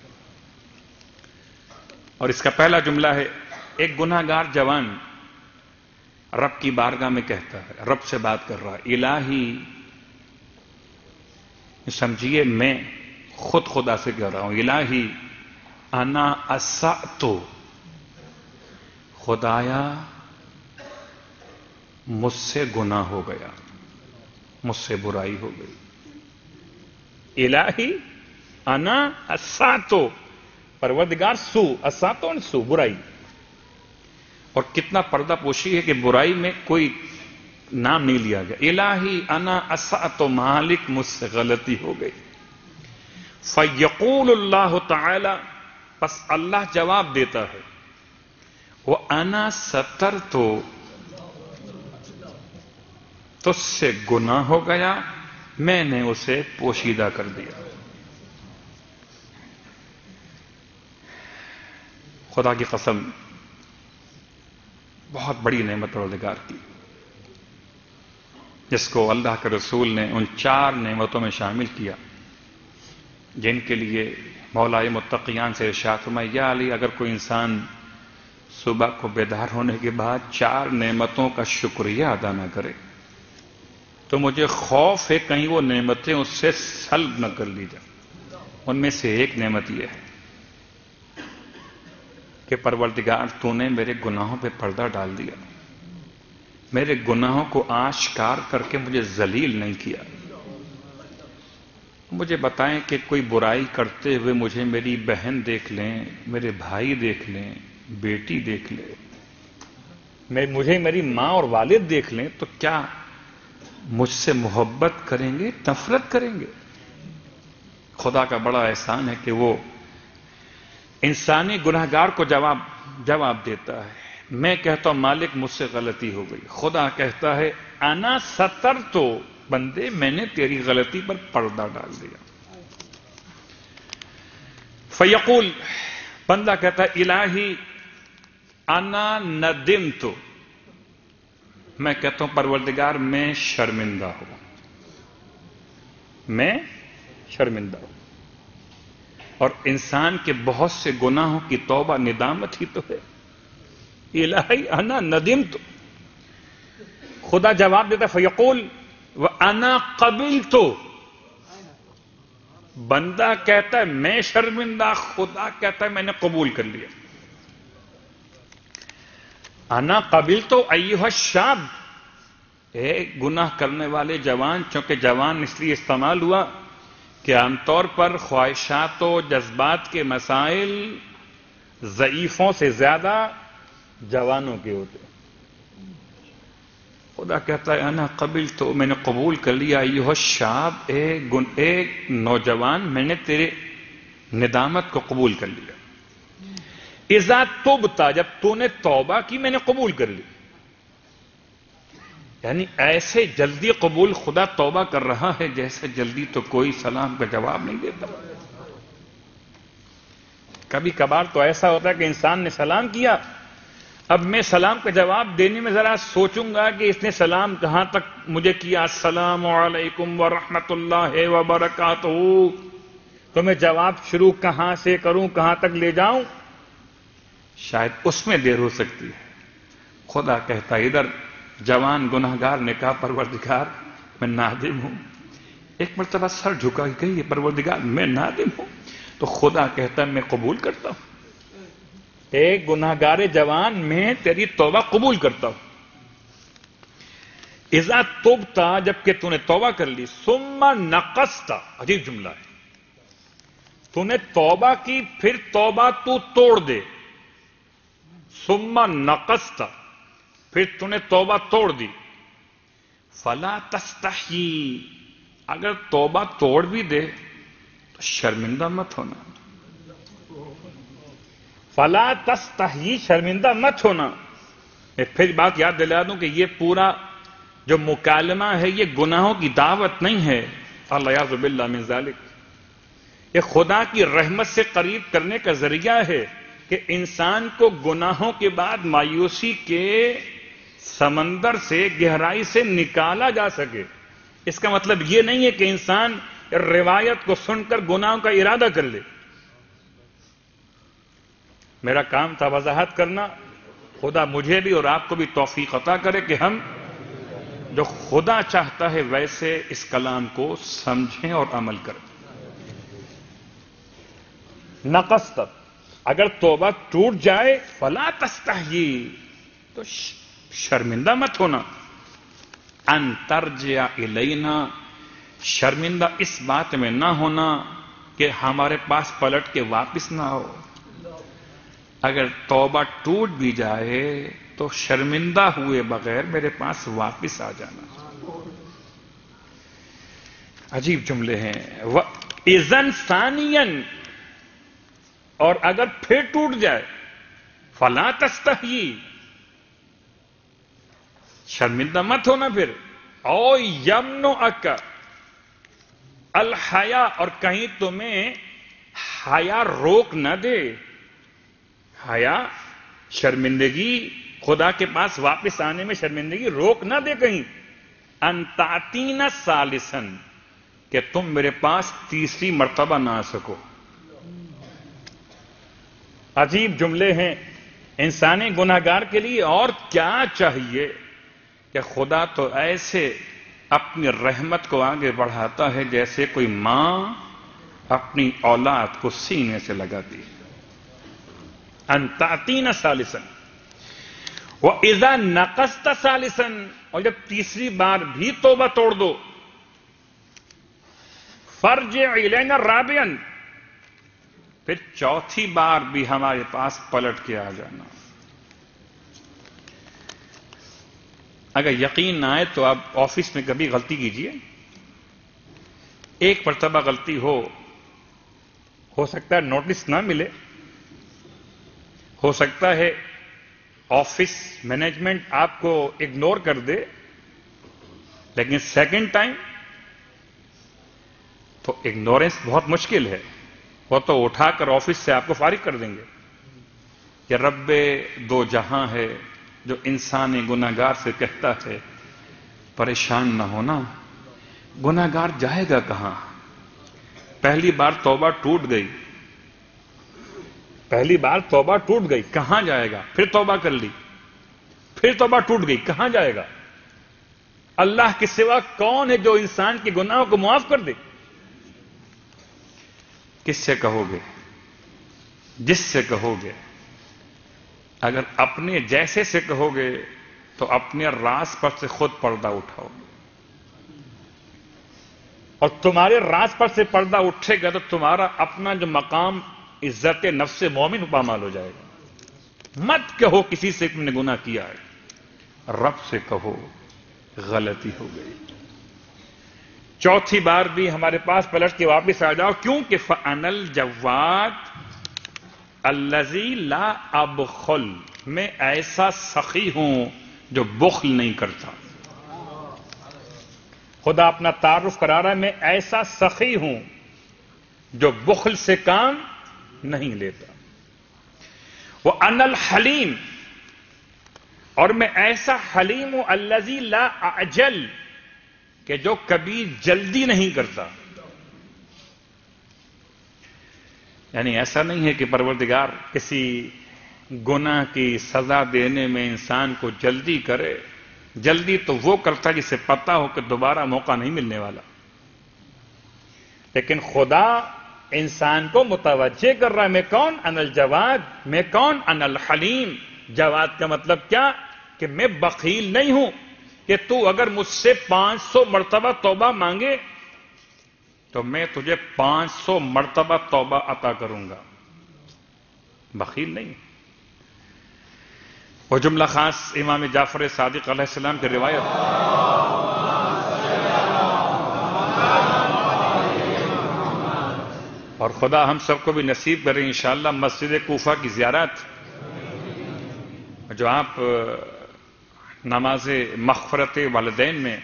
اور اس کا پہلا جملہ ہے، ایک گنہگار جوان رب کی بارگاہ میں کہتا ہے، رب سے بات کر رہا ہے، الہی، سمجھیے میں خود خدا سے کہہ رہا ہوں، الہی انا اسأت، خدایا مجھ سے گناہ ہو گیا، مجھ سے برائی ہو گئی۔ الہی انا اسأت، پروردگار سو، اساتو سو برائی، اور کتنا پردہ پوشی ہے کہ برائی میں کوئی نام نہیں لیا گیا۔ الہی انا اسأت، مالک مجھ سے غلطی ہو گئی۔ فیقول اللہ تعالی، پس اللہ جواب دیتا ہے، وَأَنَا سَتَرْتُ، تجھ سے گناہ ہو گیا، میں نے اسے پوشیدہ کر دیا۔ خدا کی قسم، بہت بڑی نعمت پروردگار کی، جس کو اللہ کے رسول نے ان 4 نعمتوں میں شامل کیا، جن کے لیے مولا متقیان سے ارشاد فرمایا، یا علی اگر کوئی انسان صبح کو بیدار ہونے کے بعد 4 نعمتوں کا شکریہ ادا نہ کرے تو مجھے خوف ہے کہیں وہ نعمتیں اس سے سلب نہ کر لی جائیں۔ ان میں سے ایک نعمت یہ ہے کہ پروردگار تو نے میرے گناہوں پہ پردہ ڈال دیا، میرے گناہوں کو آشکار کر کے مجھے ذلیل نہیں کیا۔ مجھے بتائیں کہ کوئی برائی کرتے ہوئے مجھے میری بہن دیکھ لیں، میرے بھائی دیکھ لیں، بیٹی دیکھ لیں، مجھے میری ماں اور والد دیکھ لیں تو کیا مجھ سے محبت کریں گے، نفرت کریں گے؟ خدا کا بڑا احسان ہے کہ وہ انسانی گناہگار کو جواب دیتا ہے۔ میں کہتا ہوں مالک مجھ سے غلطی ہو گئی، خدا کہتا ہے انا ستر تو بندے میں نے تیری غلطی پر پردہ ڈال دیا۔ فیقول بندہ کہتا ہے الہی انا ندمت، میں کہتا ہوں پروردگار میں شرمندہ ہوں، میں شرمندہ ہوں۔ اور انسان کے بہت سے گناہوں کی توبہ ندامت ہی تو ہے۔ الہی انا ندمت، خدا جواب دیتا فیقول وانا قبلت، بندہ کہتا ہے میں شرمندہ، خدا کہتا ہے میں نے قبول کر لیا۔ انا قبلت ایھا الشاب، اے گناہ کرنے والے جوان، چونکہ جوان اس لیے استعمال ہوا کہ عام طور پر خواہشات و جذبات کے مسائل ضعیفوں سے زیادہ جوانوں کے ہوتے ہیں۔ خدا کہتا ہے انا قبلت، میں نے قبول کر لیا، ایھا الشاب، اے نوجوان، میں نے تیرے ندامت کو قبول کر لیا۔ اذا تبتا، جب تو نے توبہ کی میں نے قبول کر لی۔ یعنی ایسے جلدی قبول خدا توبہ کر رہا ہے جیسے جلدی تو کوئی سلام کا جواب نہیں دیتا۔ کبھی کبھار تو ایسا ہوتا ہے کہ انسان نے سلام کیا، اب میں سلام کا جواب دینے میں ذرا سوچوں گا کہ اس نے سلام کہاں تک مجھے کیا، السلام علیکم ورحمۃ اللہ وبرکاتہ، تو میں جواب شروع کہاں سے کروں، کہاں تک لے جاؤں، شاید اس میں دیر ہو سکتی ہے۔ خدا کہتا ہے ادھر جوان گناہگار نے کہا پروردگار میں نادم ہوں، ایک مرتبہ سر جھکا کے کہیے پروردگار میں نادم ہوں، تو خدا کہتا ہے میں قبول کرتا ہوں۔ ایک گناہگار جوان میں تیری توبہ قبول کرتا ہوں۔ اذا تبتا، جبکہ تو نے توبہ کر لی، ثم نقصت، عجیب جملہ ہے، تو نے توبہ کی پھر توبہ تو توڑ دے، ثم نقصت، پھر تو نے توبہ توڑ دی، فلا تستحی، اگر توبہ توڑ بھی دے تو شرمندہ مت ہونا، فلا تستحی، شرمندہ مت ہونا۔ میں پھر بات یاد دلا دوں کہ یہ پورا جو مکالمہ ہے یہ گناہوں کی دعوت نہیں ہے، اللہ یعوذ باللہ من ذالک، یہ خدا کی رحمت سے قریب کرنے کا ذریعہ ہے کہ انسان کو گناہوں کے بعد مایوسی کے سمندر سے، گہرائی سے نکالا جا سکے۔ اس کا مطلب یہ نہیں ہے کہ انسان روایت کو سن کر گناہوں کا ارادہ کر لے۔ میرا کام تھا وضاحت کرنا، خدا مجھے بھی اور آپ کو بھی توفیق عطا کرے کہ ہم جو خدا چاہتا ہے ویسے اس کلام کو سمجھیں اور عمل کریں۔ نقصت، اگر توبہ ٹوٹ جائے، فلا تستحیی، تو شرمندہ مت ہونا، ان ترجع الینا، شرمندہ اس بات میں نہ ہونا کہ ہمارے پاس پلٹ کے واپس نہ ہو۔ اگر توبہ ٹوٹ بھی جائے تو شرمندہ ہوئے بغیر میرے پاس واپس آ جانا۔ عجیب جملے ہیں۔ اذن ثانیا، اور اگر پھر ٹوٹ جائے، فلا تستحیی، شرمندہ مت ہونا پھر، او یمنعک الحیا، اور کہیں تمہیں حیا روک نہ دے، حیا شرمندگی، خدا کے پاس واپس آنے میں شرمندگی روک نہ دے کہیں، ان تعتین ثالثاً، کہ تم میرے پاس تیسری مرتبہ نہ آ سکو۔ عجیب جملے ہیں انسانی گناہگار کے لیے، اور کیا چاہیے کہ خدا تو ایسے اپنی رحمت کو آگے بڑھاتا ہے جیسے کوئی ماں اپنی اولاد کو سینے سے لگاتی ہے۔ ان تعتین ثالثاً وَإِذَا نَقَصْتَ ثَالِثًا، اور جب تیسری بار بھی توبہ توڑ دو، فَارْجِعْ إِلَيْنَا رَابِعًا، پھر چوتھی بار بھی ہمارے پاس پلٹ کے آ جانا۔ اگر یقین نہ آئے تو آپ آفس میں کبھی غلطی کیجئے، ایک مرتبہ غلطی ہو سکتا ہے نوٹس نہ ملے، ہو سکتا ہے آفس مینجمنٹ آپ کو اگنور کر دے، لیکن سیکنڈ ٹائم تو اگنورنس بہت مشکل ہے، وہ تو اٹھا کر آفس سے آپ کو فارغ کر دیں گے۔ یہ رب دو جہاں ہے جو انسان گناہگار سے کہتا ہے پریشان نہ ہونا، گناہگار جائے گا کہاں؟ پہلی بار توبہ ٹوٹ گئی، پہلی بار توبہ ٹوٹ گئی، کہاں جائے گا؟ پھر توبہ کر لی، پھر توبہ ٹوٹ گئی، کہاں جائے گا؟ اللہ کے سوا کون ہے جو انسان کے گناہوں کو معاف کر دے؟ کس سے کہو گے؟ جس سے کہو گے۔ اگر اپنے جیسے سے کہو گے تو اپنے راز پر سے خود پردہ اٹھاؤ، اور تمہارے راز پر سے پردہ اٹھے گا تو تمہارا اپنا جو مقام عزت نفس مومن پامال ہو جائے گا۔ مت کہو کسی سے تم نے گناہ کیا ہے، رب سے کہو غلطی ہو گئی۔ چوتھی بار بھی ہمارے پاس پلٹ کے واپس آ جاؤ، کیونکہ فَأَنَا الْجَوَّادُ الَّذِي لَا أَبْخَلُ، میں ایسا سخی ہوں جو بخل نہیں کرتا۔ خدا اپنا تعارف کرا رہا ہے، میں ایسا سخی ہوں جو بخل سے کام نہیں لیتا۔ وَأَنَا الْحَلِيمُ، اور میں ایسا حلیم ہوں، الَّذِي لَا أَعْجَلُ، کہ جو کبھی جلدی نہیں کرتا۔ یعنی ایسا نہیں ہے کہ پروردگار کسی گناہ کی سزا دینے میں انسان کو جلدی کرے، جلدی تو وہ کرتا جسے پتا ہو کہ دوبارہ موقع نہیں ملنے والا، لیکن خدا انسان کو متوجہ کر رہا ہے، میں کون؟ انا الجواد، میں کون؟ انا الحلیم۔ جواد کا مطلب کیا؟ کہ میں بخیل نہیں ہوں کہ تو اگر مجھ سے 500 مرتبہ توبہ مانگے تو میں تجھے 500 مرتبہ توبہ عطا کروں گا، بخیل نہیں۔ وہ جملہ خاص امام جعفر صادق علیہ السلام کی روایت، اور خدا ہم سب کو بھی نصیب کرے انشاءاللہ مسجد کوفہ کی زیارت، جو آپ نماز مغفرت والدین میں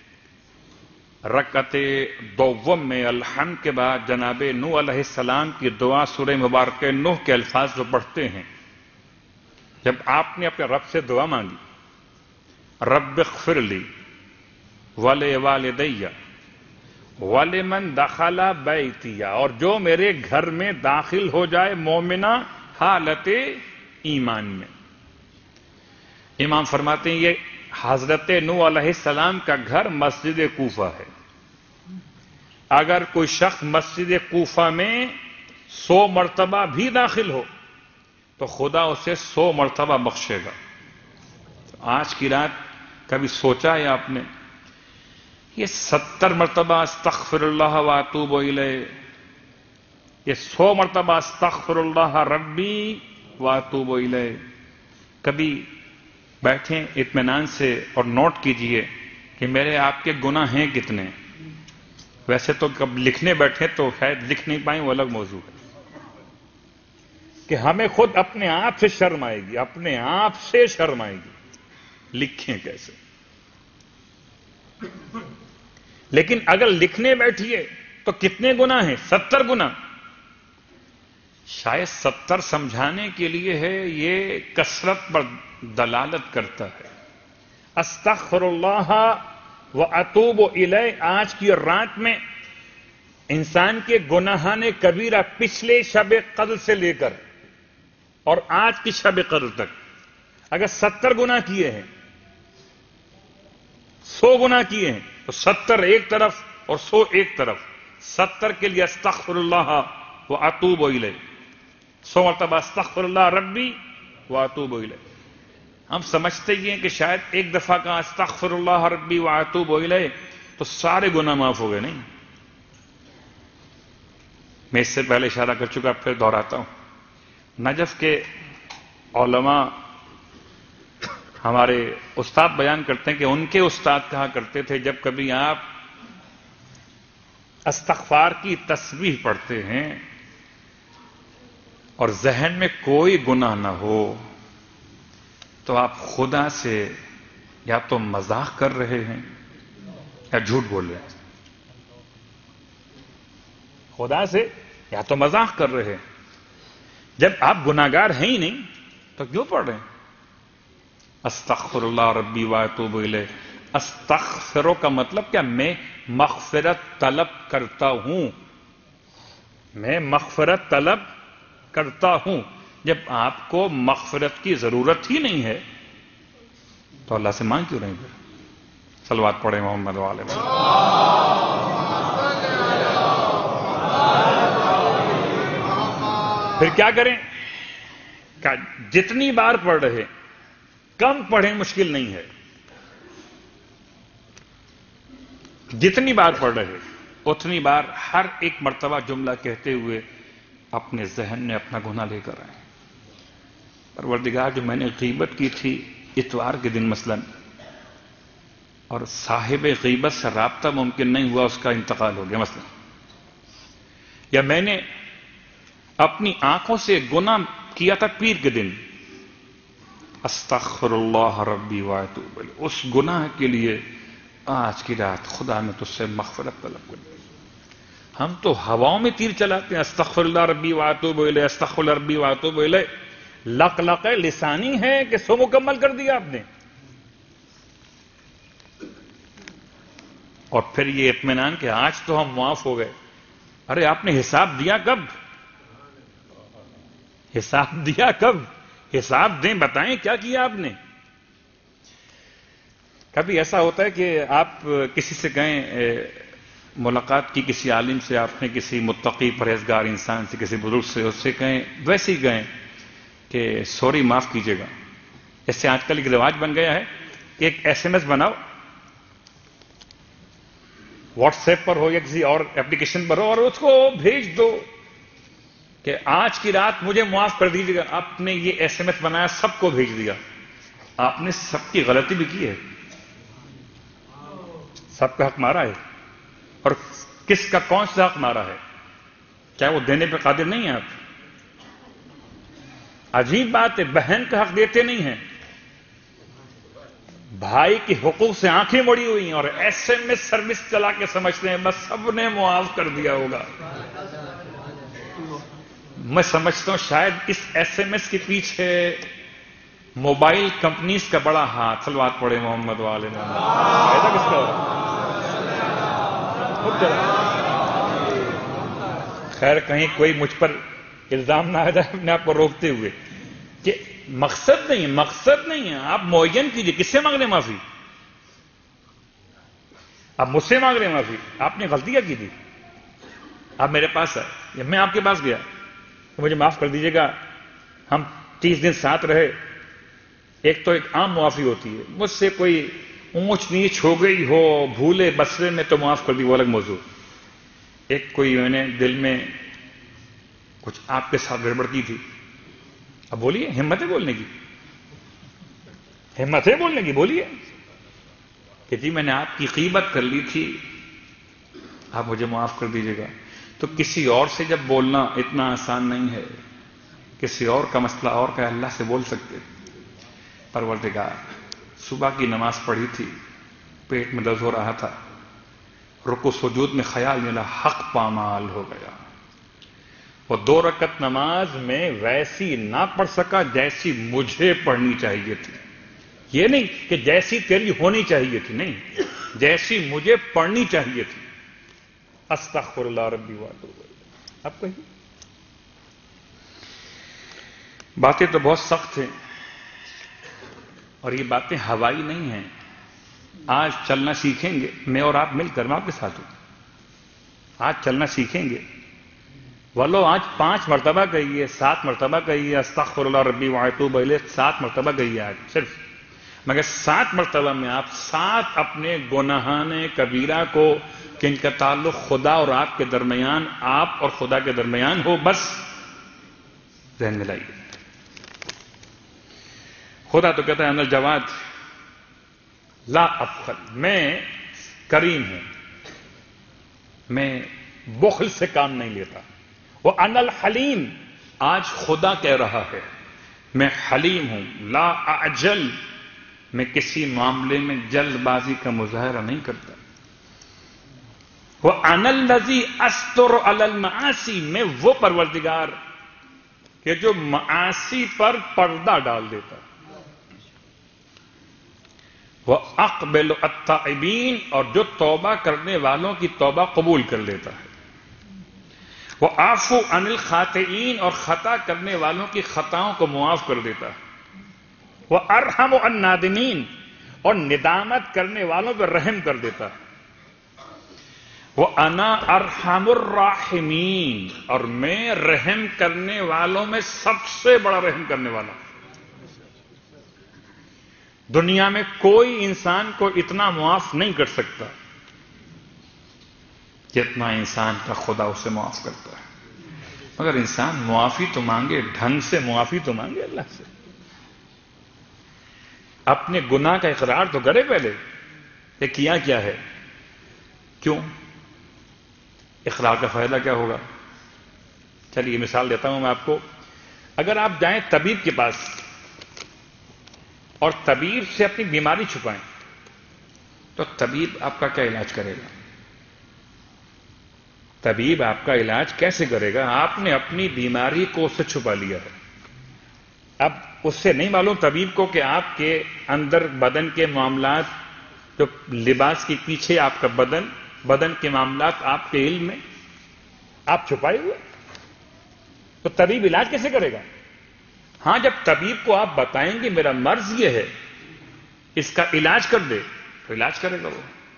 رکعت دوم میں الحمد کے بعد جناب نوح علیہ السلام کی دعا سورہ مبارکہ نوح کے الفاظ جو پڑھتے ہیں، جب آپ نے اپنے رب سے دعا مانگی، رب اغفر لی ولوالدی ولمن دخل بیتی، اور جو میرے گھر میں داخل ہو جائے مومنہ حالت ایمان میں۔ امام فرماتے ہیں یہ حضرت نوح علیہ السلام کا گھر مسجد کوفہ ہے، اگر کوئی شخص مسجد کوفہ میں 100 مرتبہ بھی داخل ہو تو خدا اسے 100 مرتبہ بخشے گا۔ آج کی رات کبھی سوچا ہے آپ نے یہ 70 مرتبہ استغفر اللہ واتوب الیہ، یہ 100 مرتبہ استغفر اللہ ربی واتوب الیہ، کبھی بیٹھیں اطمینان سے اور نوٹ کیجئے کہ میرے آپ کے گناہ ہیں کتنے؟ ویسے تو کب لکھنے بیٹھے تو شاید لکھ نہیں پائیں، وہ الگ موضوع ہے کہ ہمیں خود اپنے آپ سے شرم آئے گی، اپنے آپ سے شرم آئے گی، لکھیں کیسے؟ لیکن اگر لکھنے بیٹھیے تو کتنے گناہ ہیں؟ 70 گناہ۔ شاید 70 سمجھانے کے لیے ہے، یہ کثرت پر دلالت کرتا ہے۔ استغفر اللہ وَأَتُوبُ إِلَيْهِ، آج کی رات میں انسان کے گناہان کبیرہ پچھلے شب قدر سے لے کر اور آج کی شب قدر تک اگر 70 گناہ کیے ہیں، 100 گناہ کیے ہیں تو 70 ایک طرف اور 100 ایک طرف، 70 کے لیے استغفر اللہ واتوب الیہ، 100 مرتبہ استغفر اللہ ربی واتوب الیہ۔ ہم سمجھتے ہی ہیں کہ شاید ایک دفعہ کہا استغفر اللہ ربی واتوب الیہ تو سارے گناہ معاف ہو گئے، نہیں۔ میں اس سے پہلے اشارہ کر چکا، پھر دہراتا ہوں۔ نجف کے علماء ہمارے استاد بیان کرتے ہیں کہ ان کے استاد کہا کرتے تھے جب کبھی آپ استغفار کی تسبیح پڑھتے ہیں اور ذہن میں کوئی گناہ نہ ہو تو آپ خدا سے یا تو مذاق کر رہے ہیں یا جھوٹ بول رہے ہیں۔ خدا سے یا تو مذاق کر رہے ہیں، جب آپ گناہگار ہیں ہی نہیں تو کیوں پڑھ رہے ہیں؟ استغفر اللہ ربی واتوب الیہ۔ استغفرو کا مطلب کیا؟ میں مغفرت طلب کرتا ہوں، میں مغفرت طلب کرتا ہوں۔ جب آپ کو مغفرت کی ضرورت ہی نہیں ہے تو اللہ سے مانگ کیوں رہے ہیں؟ پھر صلوات پڑھیں محمد وعلى محمد۔ پھر کیا کریں؟ جتنی بار پڑھ رہے کم پڑھیں، مشکل نہیں ہے۔ جتنی بار پڑھ رہے اتنی بار ہر ایک مرتبہ جملہ کہتے ہوئے اپنے ذہن میں اپنا گناہ لے کر آئیں۔ پروردگار، جو میں نے غیبت کی تھی اتوار کے دن مثلا، اور صاحب غیبت سے رابطہ ممکن نہیں ہوا، اس کا انتقال ہو گیا مثلا، یا میں نے اپنی آنکھوں سے گناہ کیا تھا پیر کے دن، استغفر اللہ ربی واتوب الیہ، اس گناہ کے لیے آج کی رات خدا نے تجھ سے مغفرت طلب کر دی۔ ہم تو ہواؤں میں تیر چلاتے ہیں، استغفر اللہ ربی واتوب الیہ، استغفر اللہ ربی واتوب الیہ، لق لسانی ہے کہ سو مکمل کر دیا آپ نے۔ اور پھر یہ اطمینان کہ آج تو ہم معاف ہو گئے۔ ارے آپ نے حساب دیا کب؟ حساب دیا کب؟ حساب دیں، بتائیں کیا کیا آپ نے۔ کبھی ایسا ہوتا ہے کہ آپ کسی سے گئے، ملاقات کی کسی عالم سے، آپ نے کسی متقی پرہیزگار انسان سے، کسی بزرگ سے، اس سے کہیں ویسے ہی گئے کہ سوری معاف کیجیے گا۔ اس سے آج کل ایک رواج بن گیا ہے کہ ایک SMS بناؤ، واٹس ایپ پر ہو یا کسی اور اپلیکیشن پر ہو، اور اس کو بھیج دو کہ آج کی رات مجھے معاف کر دیجیے گا۔ آپ نے یہ SMS بنایا، سب کو بھیج دیا، آپ نے سب کی غلطی بھی کی ہے، سب کا حق مارا ہے۔ اور کس کا کون سا حق مارا ہے؟ کیا وہ دینے پہ قادر نہیں ہیں آپ؟ عجیب بات ہے، بہن کا حق دیتے نہیں ہیں، بھائی کے حقوق سے آنکھیں مڑی ہوئی ہیں، اور SMS سروس چلا کے سمجھتے ہیں بس سب نے معاف کر دیا ہوگا۔ میں سمجھتا ہوں شاید اس SMS کے پیچھے موبائل کمپنیز کا بڑا ہاتھ۔ صلوات پڑھے محمد وعلى محمد۔ فائدہ کس کا ہوگا؟ خیر کہیں کوئی مجھ پر الزام نہ آ جائے اپنے آپ کو روکتے ہوئے کہ مقصد نہیں ہے۔ آپ معین کیجئے، کس سے مانگ رہے معافی؟ آپ مجھ سے مانگ رہے معافی؟ آپ نے غلطی کیا کی تھی؟ آپ میرے پاس آئے یا میں آپ کے پاس گیا تو مجھے معاف کر دیجیے گا، ہم 30 دن ساتھ رہے۔ ایک تو ایک عام معافی ہوتی ہے، مجھ سے کوئی اونچ نیچ ہو گئی ہو، بھولے بسرے میں تو معاف کر دی، وہ الگ موضوع۔ ایک کوئی میں نے دل میں کچھ آپ کے ساتھ گڑبڑ کی تھی، اب بولیے، ہمت ہے بولنے کی، ہمت ہے بولنے کی، بولیے کہ جی میں نے آپ کی غیبت کر لی تھی، آپ مجھے معاف کر دیجیے گا۔ تو کسی اور سے جب بولنا اتنا آسان نہیں ہے، کسی اور کا مسئلہ اور کا اللہ سے بول سکتے۔ پروردگار، صبح کی نماز پڑھی تھی، پیٹ میں درد ہو رہا تھا، رکوع سجود میں خیال ملا، حق پامال ہو گیا، وہ 2 رکعت نماز میں ویسی نہ پڑھ سکا جیسی مجھے پڑھنی چاہیے تھی۔ یہ نہیں کہ جیسی تیری ہونی چاہیے تھی، نہیں، جیسی مجھے پڑھنی چاہیے تھی. استغفر اللہ ربی واتوب الیہ. اب کہیے. باتیں تو بہت سخت ہیں اور یہ باتیں ہوائی نہیں ہیں. آج چلنا سیکھیں گے میں اور آپ مل کر، میں آپ کے ساتھ ہوں. آج چلنا سیکھیں گے. ولو آج 5 مرتبہ کہیے، 7 مرتبہ کہیے استغفر اللہ ربی واتوب الیہ، 7 مرتبہ کہیے آج صرف. مگر 7 مرتبہ میں آپ 7 اپنے گناہان کبیرہ کو، کہ ان کا تعلق خدا اور آپ کے درمیان، آپ اور خدا کے درمیان ہو، بس ذہن میں لائیے. خدا تو کہتا ہے انا الجواد لا ابخل، میں کریم ہوں، میں بخل سے کام نہیں لیتا. وہ انا الحلیم، آج خدا کہہ رہا ہے میں حلیم ہوں. لا اعجل، میں کسی معاملے میں جلد بازی کا مظاہرہ نہیں کرتا. وہ انا الذی استر علی المعاصی، میں وہ پروردگار کہ جو معاصی پر پردہ ڈال دیتا. وہ اقبل التائبین، اور جو توبہ کرنے والوں کی توبہ قبول کر لیتا ہے. وہ عفو عن الخاطئین، اور خطا کرنے والوں کی خطاؤں کو معاف کر دیتا ہے. وہ ارحم النادمین، اور ندامت کرنے والوں پر رحم کر دیتا ہے. وہ انا ارحم الراحمین، اور میں رحم کرنے والوں میں سب سے بڑا رحم کرنے والا ہوں. دنیا میں کوئی انسان کو اتنا معاف نہیں کر سکتا جتنا انسان کا خدا اسے معاف کرتا ہے. مگر انسان معافی تو مانگے، ڈھنگ سے معافی تو مانگے اللہ سے. اپنے گناہ کا اقرار تو کرے پہلے کہ کیا ہے. کیوں؟ اقرار کا فائدہ کیا ہوگا؟ چلیے مثال دیتا ہوں میں آپ کو. اگر آپ جائیں طبیب کے پاس اور طبیب سے اپنی بیماری چھپائیں تو طبیب آپ کا کیا علاج کرے گا؟ طبیب آپ کا علاج کیسے کرے گا؟ آپ نے اپنی بیماری کو اس سے چھپا لیا ہے. اب اس سے نہیں معلوم طبیب کو کہ آپ کے اندر بدن کے معاملات، جو لباس کے پیچھے آپ کا بدن کے معاملات آپ کے علم میں آپ چھپائے ہوئے، تو طبیب علاج کیسے کرے گا؟ ہاں، جب طبیب کو آپ بتائیں گے میرا مرض یہ ہے، اس کا علاج کر دے، تو علاج کرے گا وہ.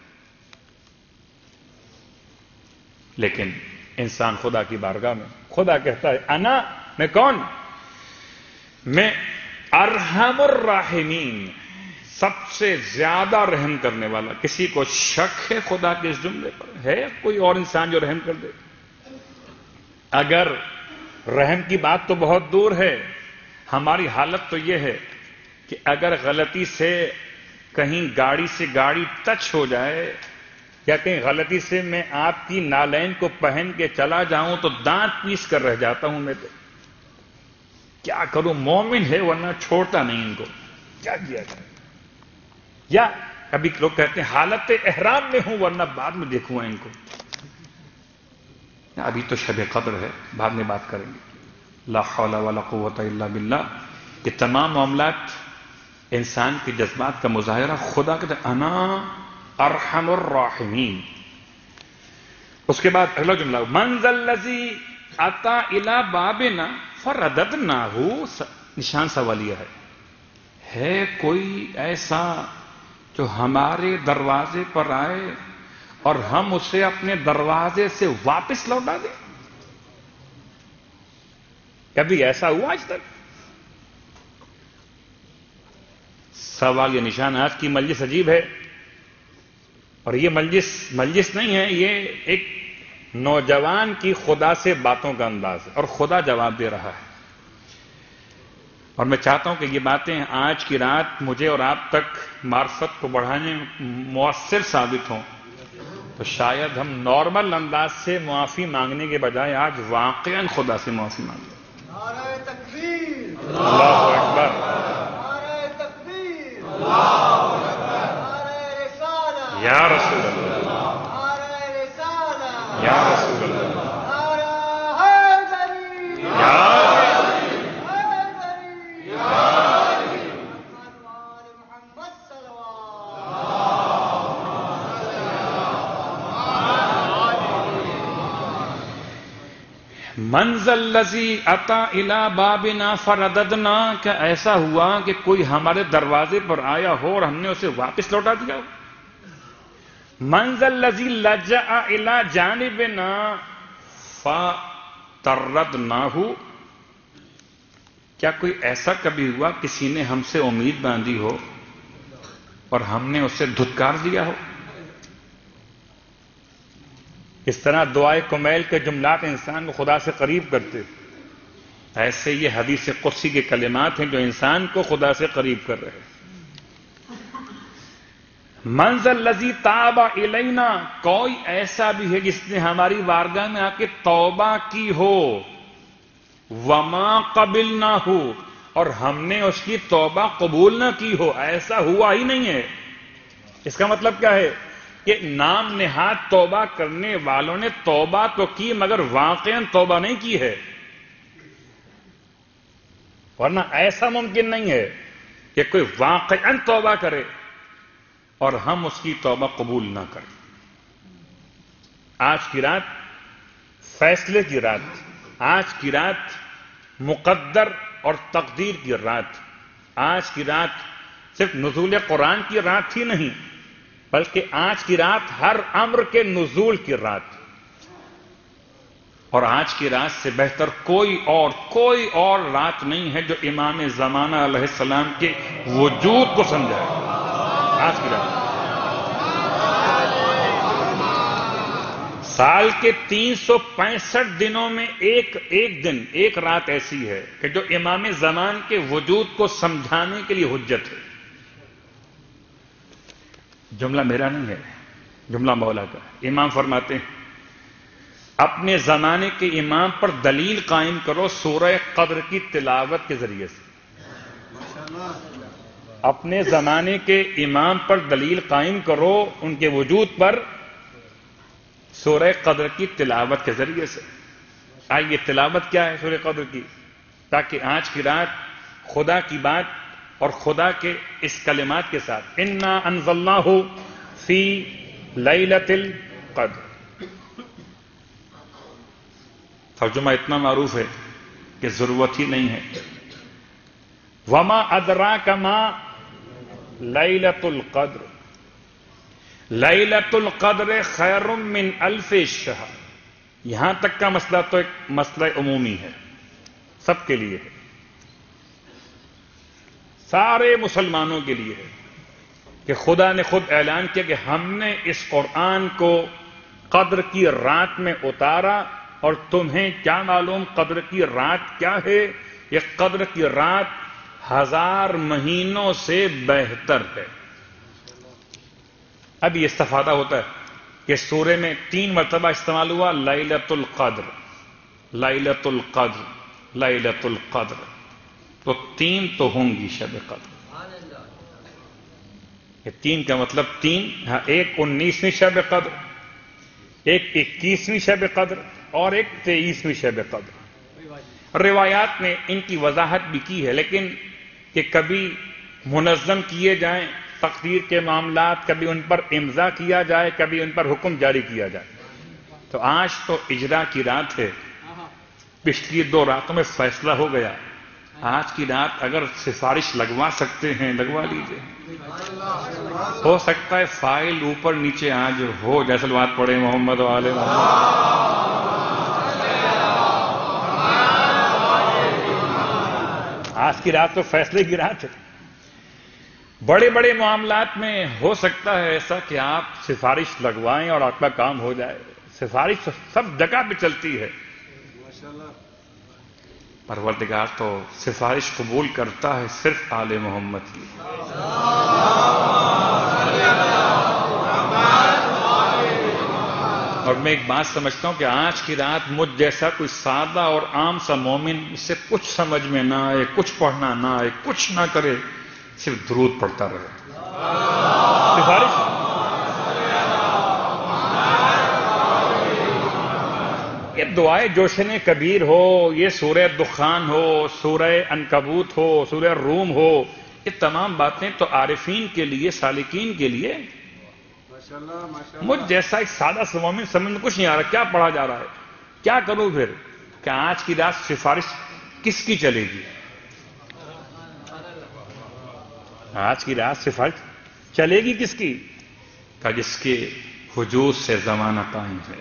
لیکن انسان خدا کی بارگاہ میں، خدا کہتا ہے انا، میں کون؟ میں ارحم الراحمین، سب سے زیادہ رحم کرنے والا. کسی کو شک ہے خدا کے اس جملے پر؟ ہے کوئی اور انسان جو رحم کر دے؟ اگر رحم کی بات تو بہت دور ہے. ہماری حالت تو یہ ہے کہ اگر غلطی سے کہیں گاڑی سے گاڑی ٹچ ہو جائے، یا کہیں غلطی سے میں آپ کی نالین کو پہن کے چلا جاؤں تو دانت پیس کر رہ جاتا ہوں میں. تو کیا کروں؟ مومن ہے ورنہ چھوڑتا نہیں ان کو. کیا کیا جائے؟ یا کبھی لوگ کہتے ہیں حالت احرام میں ہوں ورنہ بعد میں دیکھوں ان کو. ابھی تو شب قدر ہے، بعد میں بات کریں گے. لا حول ولا قوت الا باللہ. یہ تمام معاملات انسان کے جذبات کا مظاہرہ. خدا کہتا ہے انا ارحم الراحمین. اس کے بعد اگلا جملہ من ذا الذی اتی الی بابنا فرددناہ. نشان سوالیہ ہے کوئی ایسا جو ہمارے دروازے پر آئے اور ہم اسے اپنے دروازے سے واپس لوٹا دیں؟ کبھی ایسا ہوا آج تک؟ سوال یہ نشان. آج کی مجلس عجیب ہے، اور یہ مجلس نہیں ہے، یہ ایک نوجوان کی خدا سے باتوں کا انداز ہے، اور خدا جواب دے رہا ہے. اور میں چاہتا ہوں کہ یہ باتیں آج کی رات مجھے اور آپ تک معرفت کو بڑھانے میں مؤثر ثابت ہوں. تو شاید ہم نارمل انداز سے معافی مانگنے کے بجائے آج واقعاً خدا سے معافی مانگیں. نعرہ تکبیر، اللہ اکبر. نعرہ تکبیر، اللہ اکبر، نعرہ رسالہ، یا رسول اللہ، نعرہ رسالہ، یا رسول اللہ، نعرہ حیدری، یا حیدری، محمد صلوات. منزل لذی اتا الی بابنا فرددنا، کیا ایسا ہوا کہ کوئی ہمارے دروازے پر آیا ہو اور ہم نے اسے واپس لوٹا دیا ہو؟ منزل لذی لجأ الی جانبنا فطردناہ، کیا کوئی ایسا کبھی ہوا کسی نے ہم سے امید باندھی ہو اور ہم نے اسے دھتکار دیا ہو؟ اس طرح دعائے کمیل کے جملات انسان کو خدا سے قریب کرتے، ایسے یہ حدیث قدسی کے کلمات ہیں جو انسان کو خدا سے قریب کر رہے ہیں۔ منزل لذی تاب الینا، کوئی ایسا بھی ہے جس نے ہماری بارگاہ میں آ کے توبہ کی ہو، وما قبلناہ، اور ہم نے اس کی توبہ قبول نہ کی ہو، ایسا ہوا ہی نہیں ہے۔ اس کا مطلب کیا ہے کہ نام نہاد توبہ کرنے والوں نے توبہ تو کی مگر واقعاً توبہ نہیں کی ہے، ورنہ ایسا ممکن نہیں ہے کہ کوئی واقعاً توبہ کرے اور ہم اس کی توبہ قبول نہ کریں۔ آج کی رات فیصلے کی رات، آج کی رات مقدر اور تقدیر کی رات، آج کی رات صرف نزول قرآن کی رات ہی نہیں بلکہ آج کی رات ہر امر کے نزول کی رات، اور آج کی رات سے بہتر کوئی اور رات نہیں ہے جو امام زمانہ علیہ السلام کے وجود کو سمجھائے۔ آج کی رات سال کے 365 دنوں میں ایک دن، ایک رات ایسی ہے کہ جو امام زمان کے وجود کو سمجھانے کے لیے حجت ہے۔ جملہ میرا نہیں ہے، جملہ مولا کا۔ امام فرماتے ہیں اپنے زمانے کے امام پر دلیل قائم کرو سورہ قدر کی تلاوت کے ذریعے سے۔ اپنے زمانے کے امام پر دلیل قائم کرو ان کے وجود پر سورہ قدر کی تلاوت کے ذریعے سے۔ آئیے تلاوت کیا ہے سورہ قدر کی، تاکہ آج کی رات خدا کی بات اور خدا کے اس کلمات کے ساتھ انا انزلناہ فی لیلۃ القدر، ترجمہ اتنا معروف ہے کہ ضرورت ہی نہیں ہے۔ وما ادراک ما لیلۃ القدر، لیلۃ القدر خیر من الف شہر۔ یہاں تک کا مسئلہ تو ایک مسئلہ عمومی ہے، سب کے لیے ہے، سارے مسلمانوں کے لیے ہے کہ خدا نے خود اعلان کیا کہ ہم نے اس قرآن کو قدر کی رات میں اتارا، اور تمہیں کیا معلوم قدر کی رات کیا ہے؟ یہ قدر کی رات 1000 مہینوں سے بہتر ہے۔ اب یہ استفادہ ہوتا ہے کہ سورے میں 3 مرتبہ استعمال ہوا لیلۃ القدر، لیلۃ القدر، لیلۃ القدر، تو 3 تو ہوں گی شب قدر۔ یہ 3 کا مطلب 3، ہاں، ایک 19ویں شب قدر، ایک 21ویں شب قدر، اور ایک 23ویں شب قدر۔ روایات نے ان کی وضاحت بھی کی ہے، لیکن کہ کبھی منظم کیے جائیں تقدیر کے معاملات، کبھی ان پر امضا کیا جائے، کبھی ان پر حکم جاری کیا جائے۔ تو آج تو اجرا کی رات ہے، پچھلی 2 راتوں میں فیصلہ ہو گیا، آج کی رات اگر سفارش لگوا سکتے ہیں لگوا لیجئے۔ ہو سکتا ہے فائل اوپر نیچے آج ہو، جیسے بات پڑھے محمد و آل محمد۔ آج کی رات تو فیصلے کی رات ہے۔ بڑے بڑے معاملات میں ہو سکتا ہے ایسا کہ آپ سفارش لگوائیں اور آپ کا کام ہو جائے۔ سفارش سب جگہ پہ چلتی ہے، پروردگار تو سفارش قبول کرتا ہے صرف آل محمد کی۔ اور میں ایک بات سمجھتا ہوں کہ آج کی رات مجھ جیسا کوئی سادہ اور عام سا مومن، اس سے کچھ سمجھ میں نہ آئے، کچھ پڑھنا نہ آئے، کچھ نہ کرے، صرف درود پڑھتا رہے۔ سفارش یہ دعائے جوشن کبیر ہو، یہ سورہ دخان ہو، سورہ عنکبوت ہو، سورہ روم ہو، یہ تمام باتیں تو عارفین کے لیے، سالکین کے لیے۔ مجھ جیسا ایک سادہ سا مومن سمجھ میں کچھ نہیں آ رہا کیا پڑھا جا رہا ہے، کیا کروں پھر؟ کہ آج کی رات سفارش کس کی چلے گی؟ آج کی رات سفارش چلے گی کس کی؟ کہ جس کے وجود سے زمانہ قائم ہے.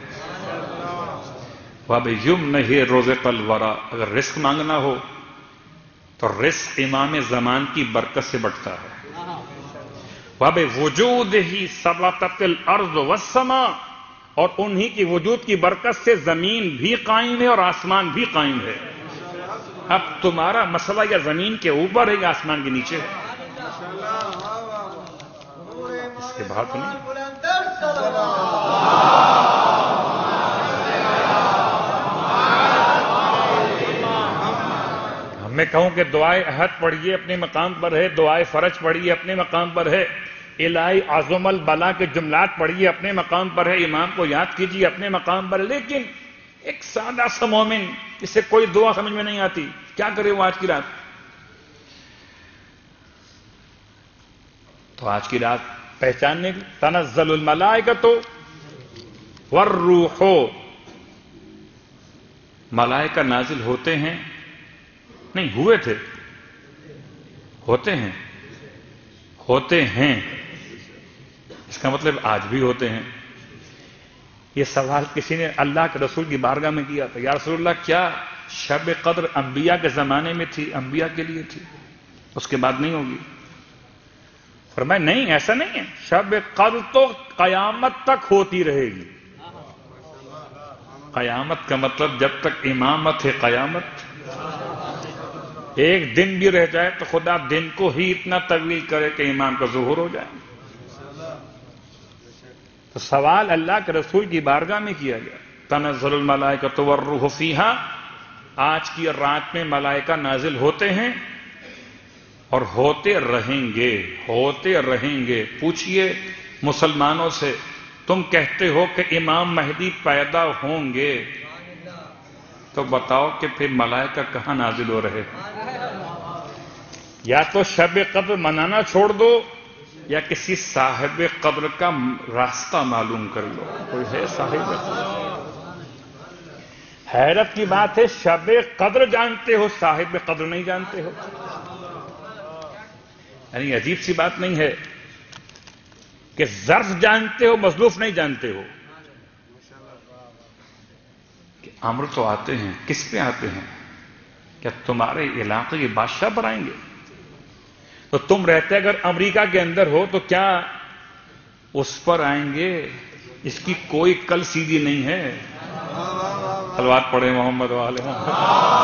وَبِ يُمْنِهِ رُزِقَ الْوَرَىٰ. اگر رزق مانگنا ہو تو رزق امام زمان کی برکت سے بڑھتا ہے. وَبِوُجُودِهِ ثَبَتَتِ الْأَرْضُ وَالسَّمَاءُ. اور انہی کی وجود کی برکت سے زمین بھی قائم ہے اور آسمان بھی قائم ہے. اب تمہارا مسئلہ یا زمین کے اوپر ہے یا آسمان کے نیچے ہے؟ اس کے بعد نہیں. میں کہوں کہ دعائے عہد پڑھیے اپنے مقام پر ہے، دعائے فرج پڑھیے اپنے مقام پر ہے، الہی عظم البلا کے جملات پڑھیے اپنے مقام پر ہے، امام کو یاد کیجیے اپنے مقام پر ہے. لیکن ایک سادہ سا مومن جسے کوئی دعا سمجھ میں نہیں آتی، کیا کرے وہ آج کی رات؟ تو آج کی رات پہچاننے کی تنزل الملائکۃ والروح. ملائکہ نازل ہوتے ہیں، نہیں ہوئے تھے، ہوتے ہیں، ہوتے ہیں. اس کا مطلب آج بھی ہوتے ہیں. یہ سوال کسی نے اللہ کے رسول کی بارگاہ میں کیا تھا، یا رسول اللہ کیا شب قدر انبیاء کے زمانے میں تھی، انبیاء کے لیے تھی، اس کے بعد نہیں ہوگی؟ فرمایا نہیں، ایسا نہیں ہے، شب قدر تو قیامت تک ہوتی رہے گی. قیامت کا مطلب جب تک امامت ہے قیامت. ایک دن بھی رہ جائے تو خدا دن کو ہی اتنا طویل کرے کہ امام کا ظہور ہو جائے. تو سوال اللہ کے رسول کی بارگاہ میں کیا گیا. تنزل الملائکۃ والروح فیہا. آج کی رات میں ملائکہ نازل ہوتے ہیں اور ہوتے رہیں گے، ہوتے رہیں گے. پوچھئے مسلمانوں سے، تم کہتے ہو کہ امام مہدی پیدا ہوں گے، تو بتاؤ کہ پھر ملائکہ کہاں نازل ہو رہے ہیں؟ یا تو شب قدر منانا چھوڑ دو یا کسی صاحب قدر کا راستہ معلوم کر لو. کوئی ہے صاحب قدر؟ حیرت کی بات ہے، شب قدر جانتے ہو، صاحب قدر نہیں جانتے ہو. یعنی عجیب سی بات نہیں ہے کہ ظرف جانتے ہو، مظروف نہیں جانتے ہو. کہ امر تو آتے ہیں، کس پہ آتے ہیں؟ کیا تمہارے علاقے کے بادشاہ پر آئیں گے؟ تو تم رہتے اگر امریکہ کے اندر ہو تو کیا اس پر آئیں گے؟ اس کی کوئی کل سیدھی نہیں ہے. صلوات پڑھے محمد والے محمد.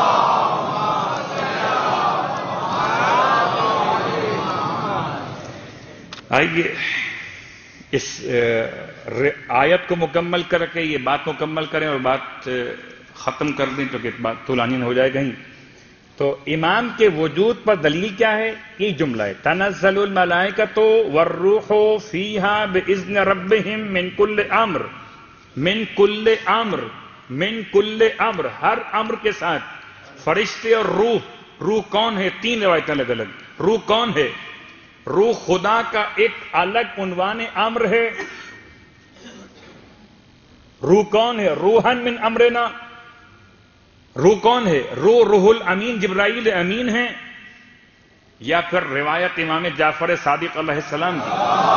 آئیے اس آیت کو مکمل کر کے یہ بات مکمل کریں اور بات ختم کر دیں، کیونکہ بات طولانی ہو جائے گی. تو امام کے وجود پر دلیل کیا ہے؟ یہ جملہ ہے، تنزل الملائکۃ والروح فیہا باذن ربہم من کل امر. من کل امر، من کل امر، ہر امر کے ساتھ. فرشتے اور روح. روح کون ہے؟ تین روایتیں الگ الگ. روح کون ہے؟ روح خدا کا ایک الگ عنوان امر ہے. روح کون ہے؟ روحن من امرنا. روح کون ہے؟ روح الامین جبرائیل امین ہے، یا پھر روایت امام جعفر صادق علیہ السلام کی.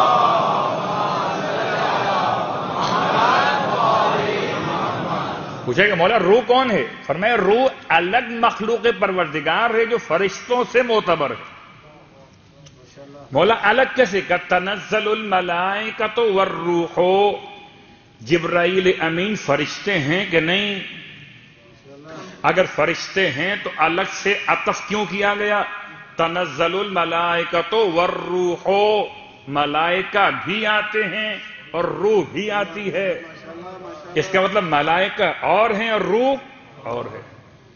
پوچھے گا مولا روح کون ہے؟ فرمایا روح الگ مخلوق پروردگار ہے جو فرشتوں سے معتبر ہے. مولا الگ کیسے؟ کہ تنزل الملائکۃ والروح. جبرائیل امین فرشتے ہیں کہ نہیں؟ اگر فرشتے ہیں تو الگ سے عطف کیوں کیا گیا؟ تنزل الملائکۃ والروح. ملائکہ بھی آتے ہیں اور روح بھی آتی ہے. اس کا مطلب ملائکہ اور ہیں اور روح اور ہے.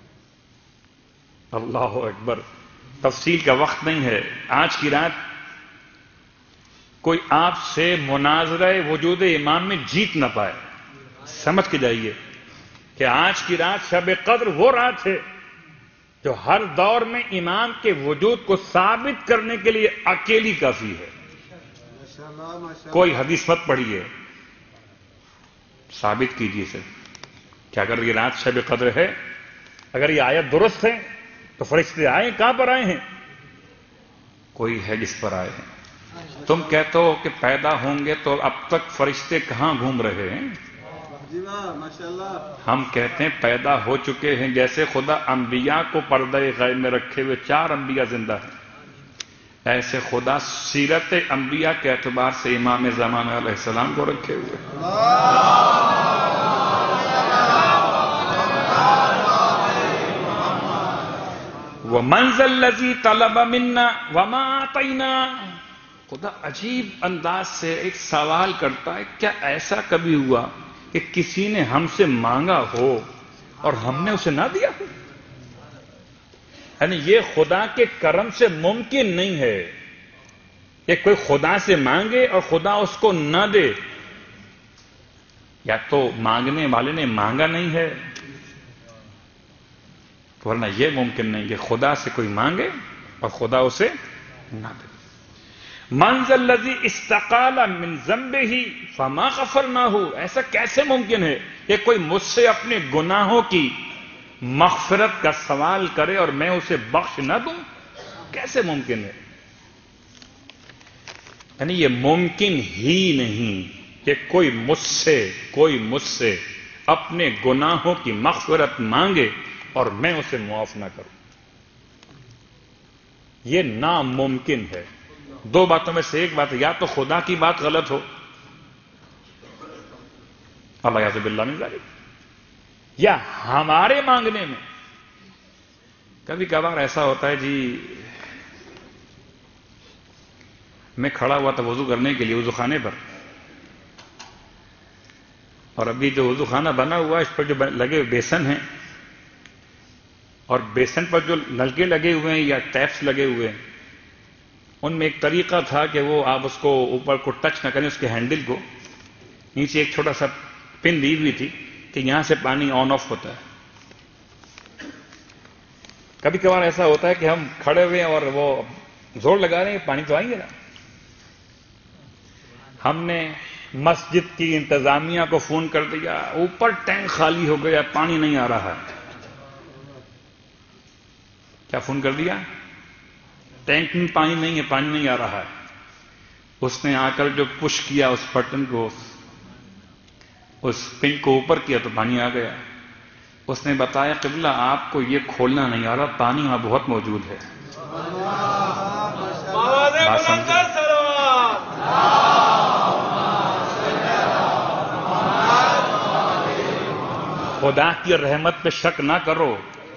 اللہ اکبر. تفصیل کا وقت نہیں ہے. آج کی رات کوئی آپ سے مناظرہ وجود امام میں جیت نہ پائے. سمجھ کے جائیے کہ آج کی رات شب قدر وہ رات ہے جو ہر دور میں امام کے وجود کو ثابت کرنے کے لیے اکیلی کافی ہے. کوئی حدیث مت پڑھیے، ثابت کیجیے سر کہ اگر یہ رات شب قدر ہے اگر یہ آیت درست ہے تو فرشتے آئے کہاں پر آئے ہیں؟ کوئی ہے جس پر آئے ہیں۔ تم کہتے ہو کہ پیدا ہوں گے تو اب تک فرشتے کہاں گھوم رہے ہیں؟ جی واہ ماشاءاللہ۔ ہم کہتے ہیں پیدا ہو چکے ہیں، جیسے خدا انبیاء کو پردہ غیب میں رکھے ہوئے 4 انبیاء زندہ ہیں، ایسے خدا سیرت انبیاء کے اعتبار سے امام زمان علیہ السلام کو رکھے ہوئے ہیں۔ وَمَنْ ذَا الَّذِي طَلَبَ مِنَّا وَمَا أَعْطَيْنَا۔ خدا عجیب انداز سے ایک سوال کرتا ہے، کیا ایسا کبھی ہوا کہ کسی نے ہم سے مانگا ہو اور ہم نے اسے نہ دیا ہو؟ یعنی یہ خدا کے کرم سے ممکن نہیں ہے کہ کوئی خدا سے مانگے اور خدا اس کو نہ دے، یا تو مانگنے والے نے مانگا نہیں ہے، ورنہ یہ ممکن نہیں کہ خدا سے کوئی مانگے اور خدا اسے نہ دے۔ من ذا الذی استقال من ذنبہ فما غفرناہ، ایسا کیسے ممکن ہے کہ کوئی مجھ سے اپنے گناہوں کی مغفرت کا سوال کرے اور میں اسے بخش نہ دوں؟ کیسے ممکن ہے؟ یعنی یہ ممکن ہی نہیں کہ کوئی مجھ سے اپنے گناہوں کی مغفرت مانگے اور میں اسے معاف نہ کروں۔ یہ ناممکن ہے۔ 2 باتوں میں سے ایک بات ہے، یا تو خدا کی بات غلط ہو، اللہ یعوذ باللہ من ذالک، یا ہمارے مانگنے میں۔ کبھی کبھار ایسا ہوتا ہے جی، میں کھڑا ہوا تھا وضو کرنے کے لیے وضو خانے پر، اور ابھی جو وضو خانہ بنا ہوا ہے اس پر جو لگے بیسن ہیں، اور بیسن پر جو نلکے لگے ہوئے ہیں یا ٹیپس لگے ہوئے ہیں، ان میں ایک طریقہ تھا کہ وہ آپ اس کو اوپر کو ٹچ نہ کریں، اس کے ہینڈل کو نیچے ایک چھوٹا سا پن دی ہوئی تھی کہ یہاں سے پانی آن آف ہوتا ہے۔ کبھی کبھار ایسا ہوتا ہے کہ ہم کھڑے ہوئے ہیں اور وہ زور لگا رہے ہیں، پانی تو آئیں گے نا۔ ہم نے مسجد کی انتظامیہ کو فون کر دیا، اوپر ٹینک خالی ہو گیا، پانی نہیں آ رہا ہے۔ کیا فون کر دیا؟ ٹینک میں پانی نہیں ہے، پانی نہیں آ رہا ہے۔ اس نے آ کر جو پش کیا اس بٹن کو، اس پن کو اوپر کیا تو پانی آ گیا۔ اس نے بتایا قبلہ آپ کو یہ کھولنا نہیں آ رہا، پانی وہاں بہت موجود ہے۔ بات سمجھے؟ خدا کی رحمت پہ شک نہ کرو،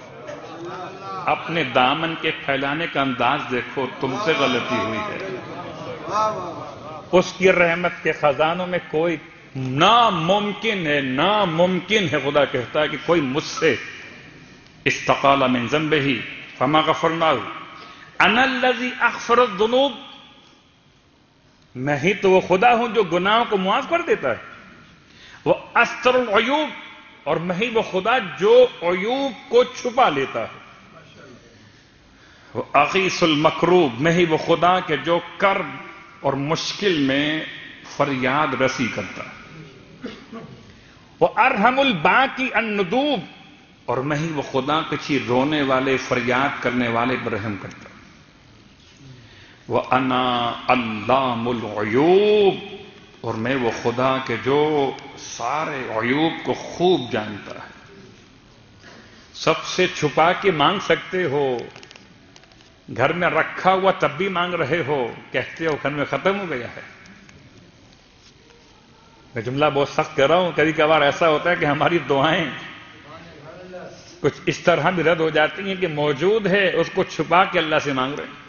اپنے دامن کے پھیلانے کا انداز دیکھو، تم سے غلطی ہوئی ہے۔ اس کی رحمت کے خزانوں میں کوئی ناممکن ہے۔ خدا کہتا ہے کہ کوئی مجھ سے استقال من ذنبہ فما غفرناہ، انا الذی اغفر الذنوب، میں ہی تو وہ خدا ہوں جو گناہوں کو معاف کر دیتا ہے، وہ استر العیوب، اور میں ہی وہ خدا جو عیوب کو چھپا لیتا ہے، وہ اغیث المکروب، میں ہی وہ خدا کہ جو کرب اور مشکل میں فریاد رسی کرتا ہے، وہ ارحم الباقی الندوب، اور میں ہی وہ خدا کچھ رونے والے فریاد کرنے والے پر رحم کرتا ہے، وہ انا علام الغیوب، اور میں وہ خدا کہ جو سارے عیوب کو خوب جانتا ہے۔ سب سے چھپا کے مانگ سکتے ہو، گھر میں رکھا ہوا تب بھی مانگ رہے ہو، کہتے ہو گھر میں ختم ہو گیا ہے۔ میں جملہ بہت سخت کر رہا ہوں، کبھی کبھار ایسا ہوتا ہے کہ ہماری دعائیں کچھ اس طرح بھی رد ہو جاتی ہیں کہ موجود ہے اس کو چھپا کے اللہ سے مانگ رہے ہیں۔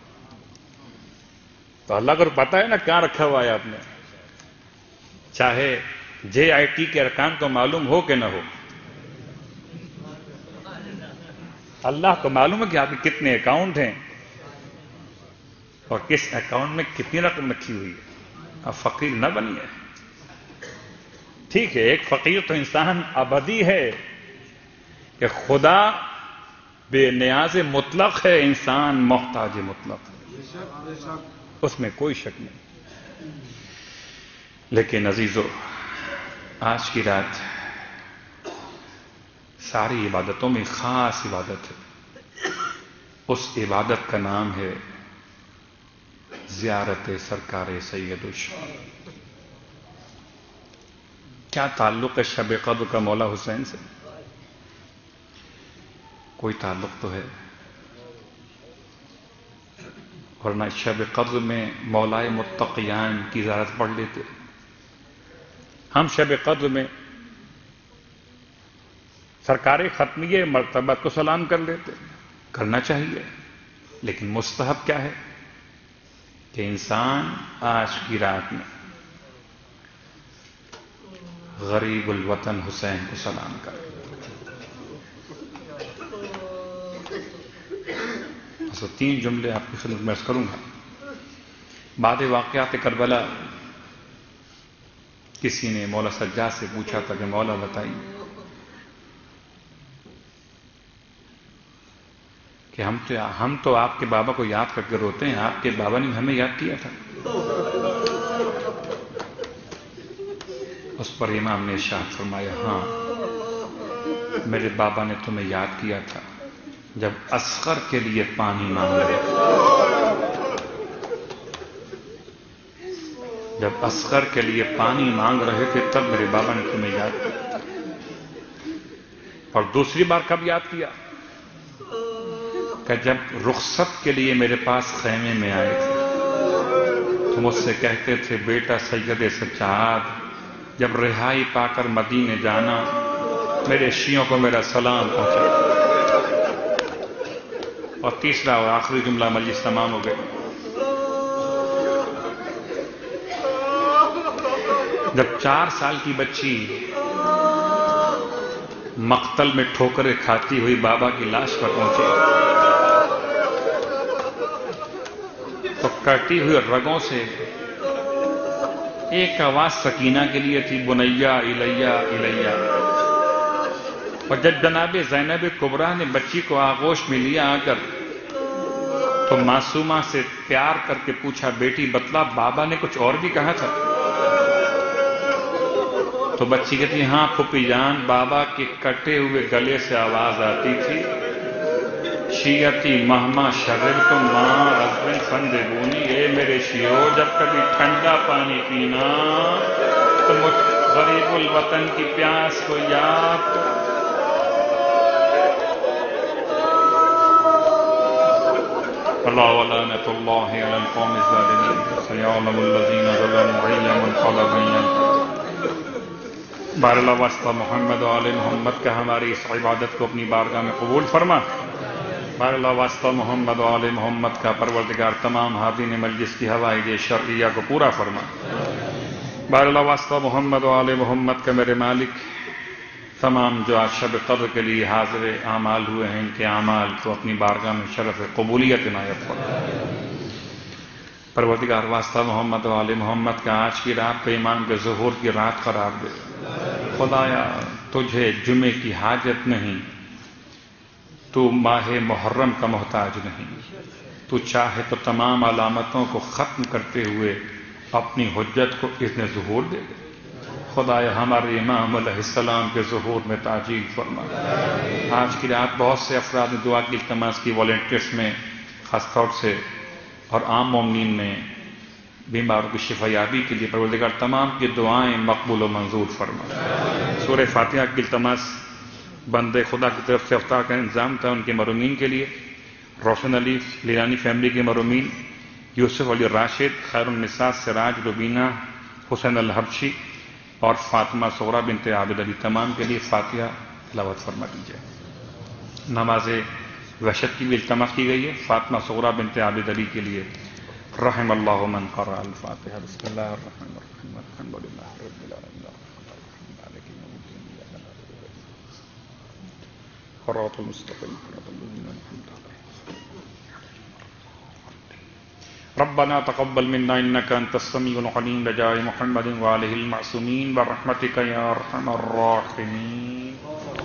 تو اللہ کو پتا ہے نا کہاں رکھا ہوا ہے آپ نے، چاہے JIT کے ارکان تو معلوم ہو کہ نہ ہو، اللہ کو معلوم ہے کہ آپ کے کتنے اکاؤنٹ ہیں اور کس اکاؤنٹ میں کتنی رقم رکھی ہوئی ہے۔ آپ فقیر نہ بنیے، ٹھیک ہے، ایک فقیر تو انسان ابدی ہے کہ خدا بے نیاز مطلق ہے، انسان محتاج مطلق ہے، اس میں کوئی شک نہیں۔ لیکن عزیزو، آج کی رات ساری عبادتوں میں خاص عبادت ہے. اس عبادت کا نام ہے زیارت سرکار سید الشام. کیا تعلق ہے شب قدر کا مولا حسین سے؟ کوئی تعلق تو ہے، ورنہ شب قدر میں مولا متقیان کی زیارت پڑھ لیتے. ہم شب قدر میں سرکار ختمیہ مرتبہ کو سلام کر لیتے. کرنا چاہیے، لیکن مستحب کیا ہے کہ انسان آج کی رات میں غریب الوطن حسین کو سلام کرے. تو 3 جملے آپ کی خدمت میں عرض کروں گا. بعد واقعات کربلا کسی نے مولا سجاد سے پوچھا تھا کہ مولا بتائیے کہ ہم تو آپ کے بابا کو یاد کر کے روتے ہیں، آپ کے بابا نے ہمیں یاد کیا تھا. اس پر امام نے ارشاد فرمایا، ہاں میرے بابا نے تمہیں یاد کیا تھا جب اصغر کے لیے پانی مانگ رہے تھے. جب اصغر کے لیے پانی مانگ رہے تھے تب میرے بابا نے تمہیں یاد کیا. اور دوسری بار کب یاد کیا؟ کہ جب رخصت کے لیے میرے پاس خیمے میں آئے تھے تو مجھ سے کہتے تھے، بیٹا سید سجاد جب رہائی پا کر مدینے جانا میرے شیعوں کو میرا سلام پہنچا. اور تیسرا اور آخری جملہ مجلس تمام ہو گئی. جب 4 سال کی بچی مقتل میں ٹھوکریں کھاتی ہوئی بابا کی لاش پر پہنچی تو کٹی ہوئی رگوں سے ایک آواز سکینہ کے لیے تھی، بنیا الیہ الیہ. اور جب جناب زینب کبریٰ نے بچی کو آغوش میں لیا آ کر تو معصومہ سے پیار کر کے پوچھا، بیٹی بتلا بابا نے کچھ اور بھی کہا تھا؟ تو بچی کہتی، ہاں پھوپھی جان، بابا کے کٹے ہوئے گلے سے آواز آتی تھی، شیعتی مہما شربتم ماء عذب فانذرونی. اے میرے شیعو جب کبھی ٹھنڈا پانی پینا تو مجھ غریب الوطن کی پیاس کو یاد کرو. اللہ ولعنۃ اللہ علی القوم الظالمین سیعلم الذین ظلموا ای منقلب ینقلبون. بار اللہ واسطہ محمد و آل محمد کا ہماری اس عبادت کو اپنی بارگاہ میں قبول فرما. بار اللہ واسطہ محمد و آل محمد کا پروردگار تمام حاضرین مجلس کی حوائج شرعیہ کو پورا فرما. بار اللہ واسطہ محمد و آل محمد کا میرے مالک تمام جو آج شب قدر کے لیے حاضر اعمال ہوئے ہیں ان کے اعمال کو اپنی بارگاہ میں شرف قبولیت عنایت فرما. پروردگار واسطہ محمد و آل محمد کا آج کی رات کو امام کے ظہور کی رات قرار دے. خدایا تجھے جمعے کی حاجت نہیں، تو ماہ محرم کا محتاج نہیں. تو چاہے تو تمام علامتوں کو ختم کرتے ہوئے اپنی حجت کو اذن ظہور دے دے. خدایا ہمارے امام علیہ السلام کے ظہور میں تعجیل فرما. آج کی رات بہت سے افراد نے دعا کی التماس کی، والنٹیئرس میں خاص طور سے اور عام مومنین میں بیماروں کی شفا یابی کے لیے پروردگار تمام کی دعائیں مقبول و منظور فرما. سورہ فاتحہ کی التماس بندے خدا کی طرف سے افطار کا انتظام تھا ان کے مرحومین کے لیے. روشن علی لیلانی فیملی کے مرحومین، یوسف علی راشد، خیر النساء سراج ربینہ، حسین الحبشی اور فاطمہ صغریٰ بنت عابد علی تمام کے لیے فاتحہ تلاوت فرما دیجیے. نماز وحشت کی بھی التماس کی گئی ہے. فاطمہ صغریٰ بنت عابد علی کے لیے رحم اللہ من قرأ الفاتحہ. بسم اللہ الرحمن الرحیم الحمد للہ رب العالمین الرحمن الرحیم مالک یوم الدین ایاک نعبد و ایاک نستعین صراط المستقیم صراط الذین انعمت علیہم. ربنا تقبل منا انك انت السميع العليم بجاه محمد وآله المعصومين برحمتك يا ارحم الراحمين.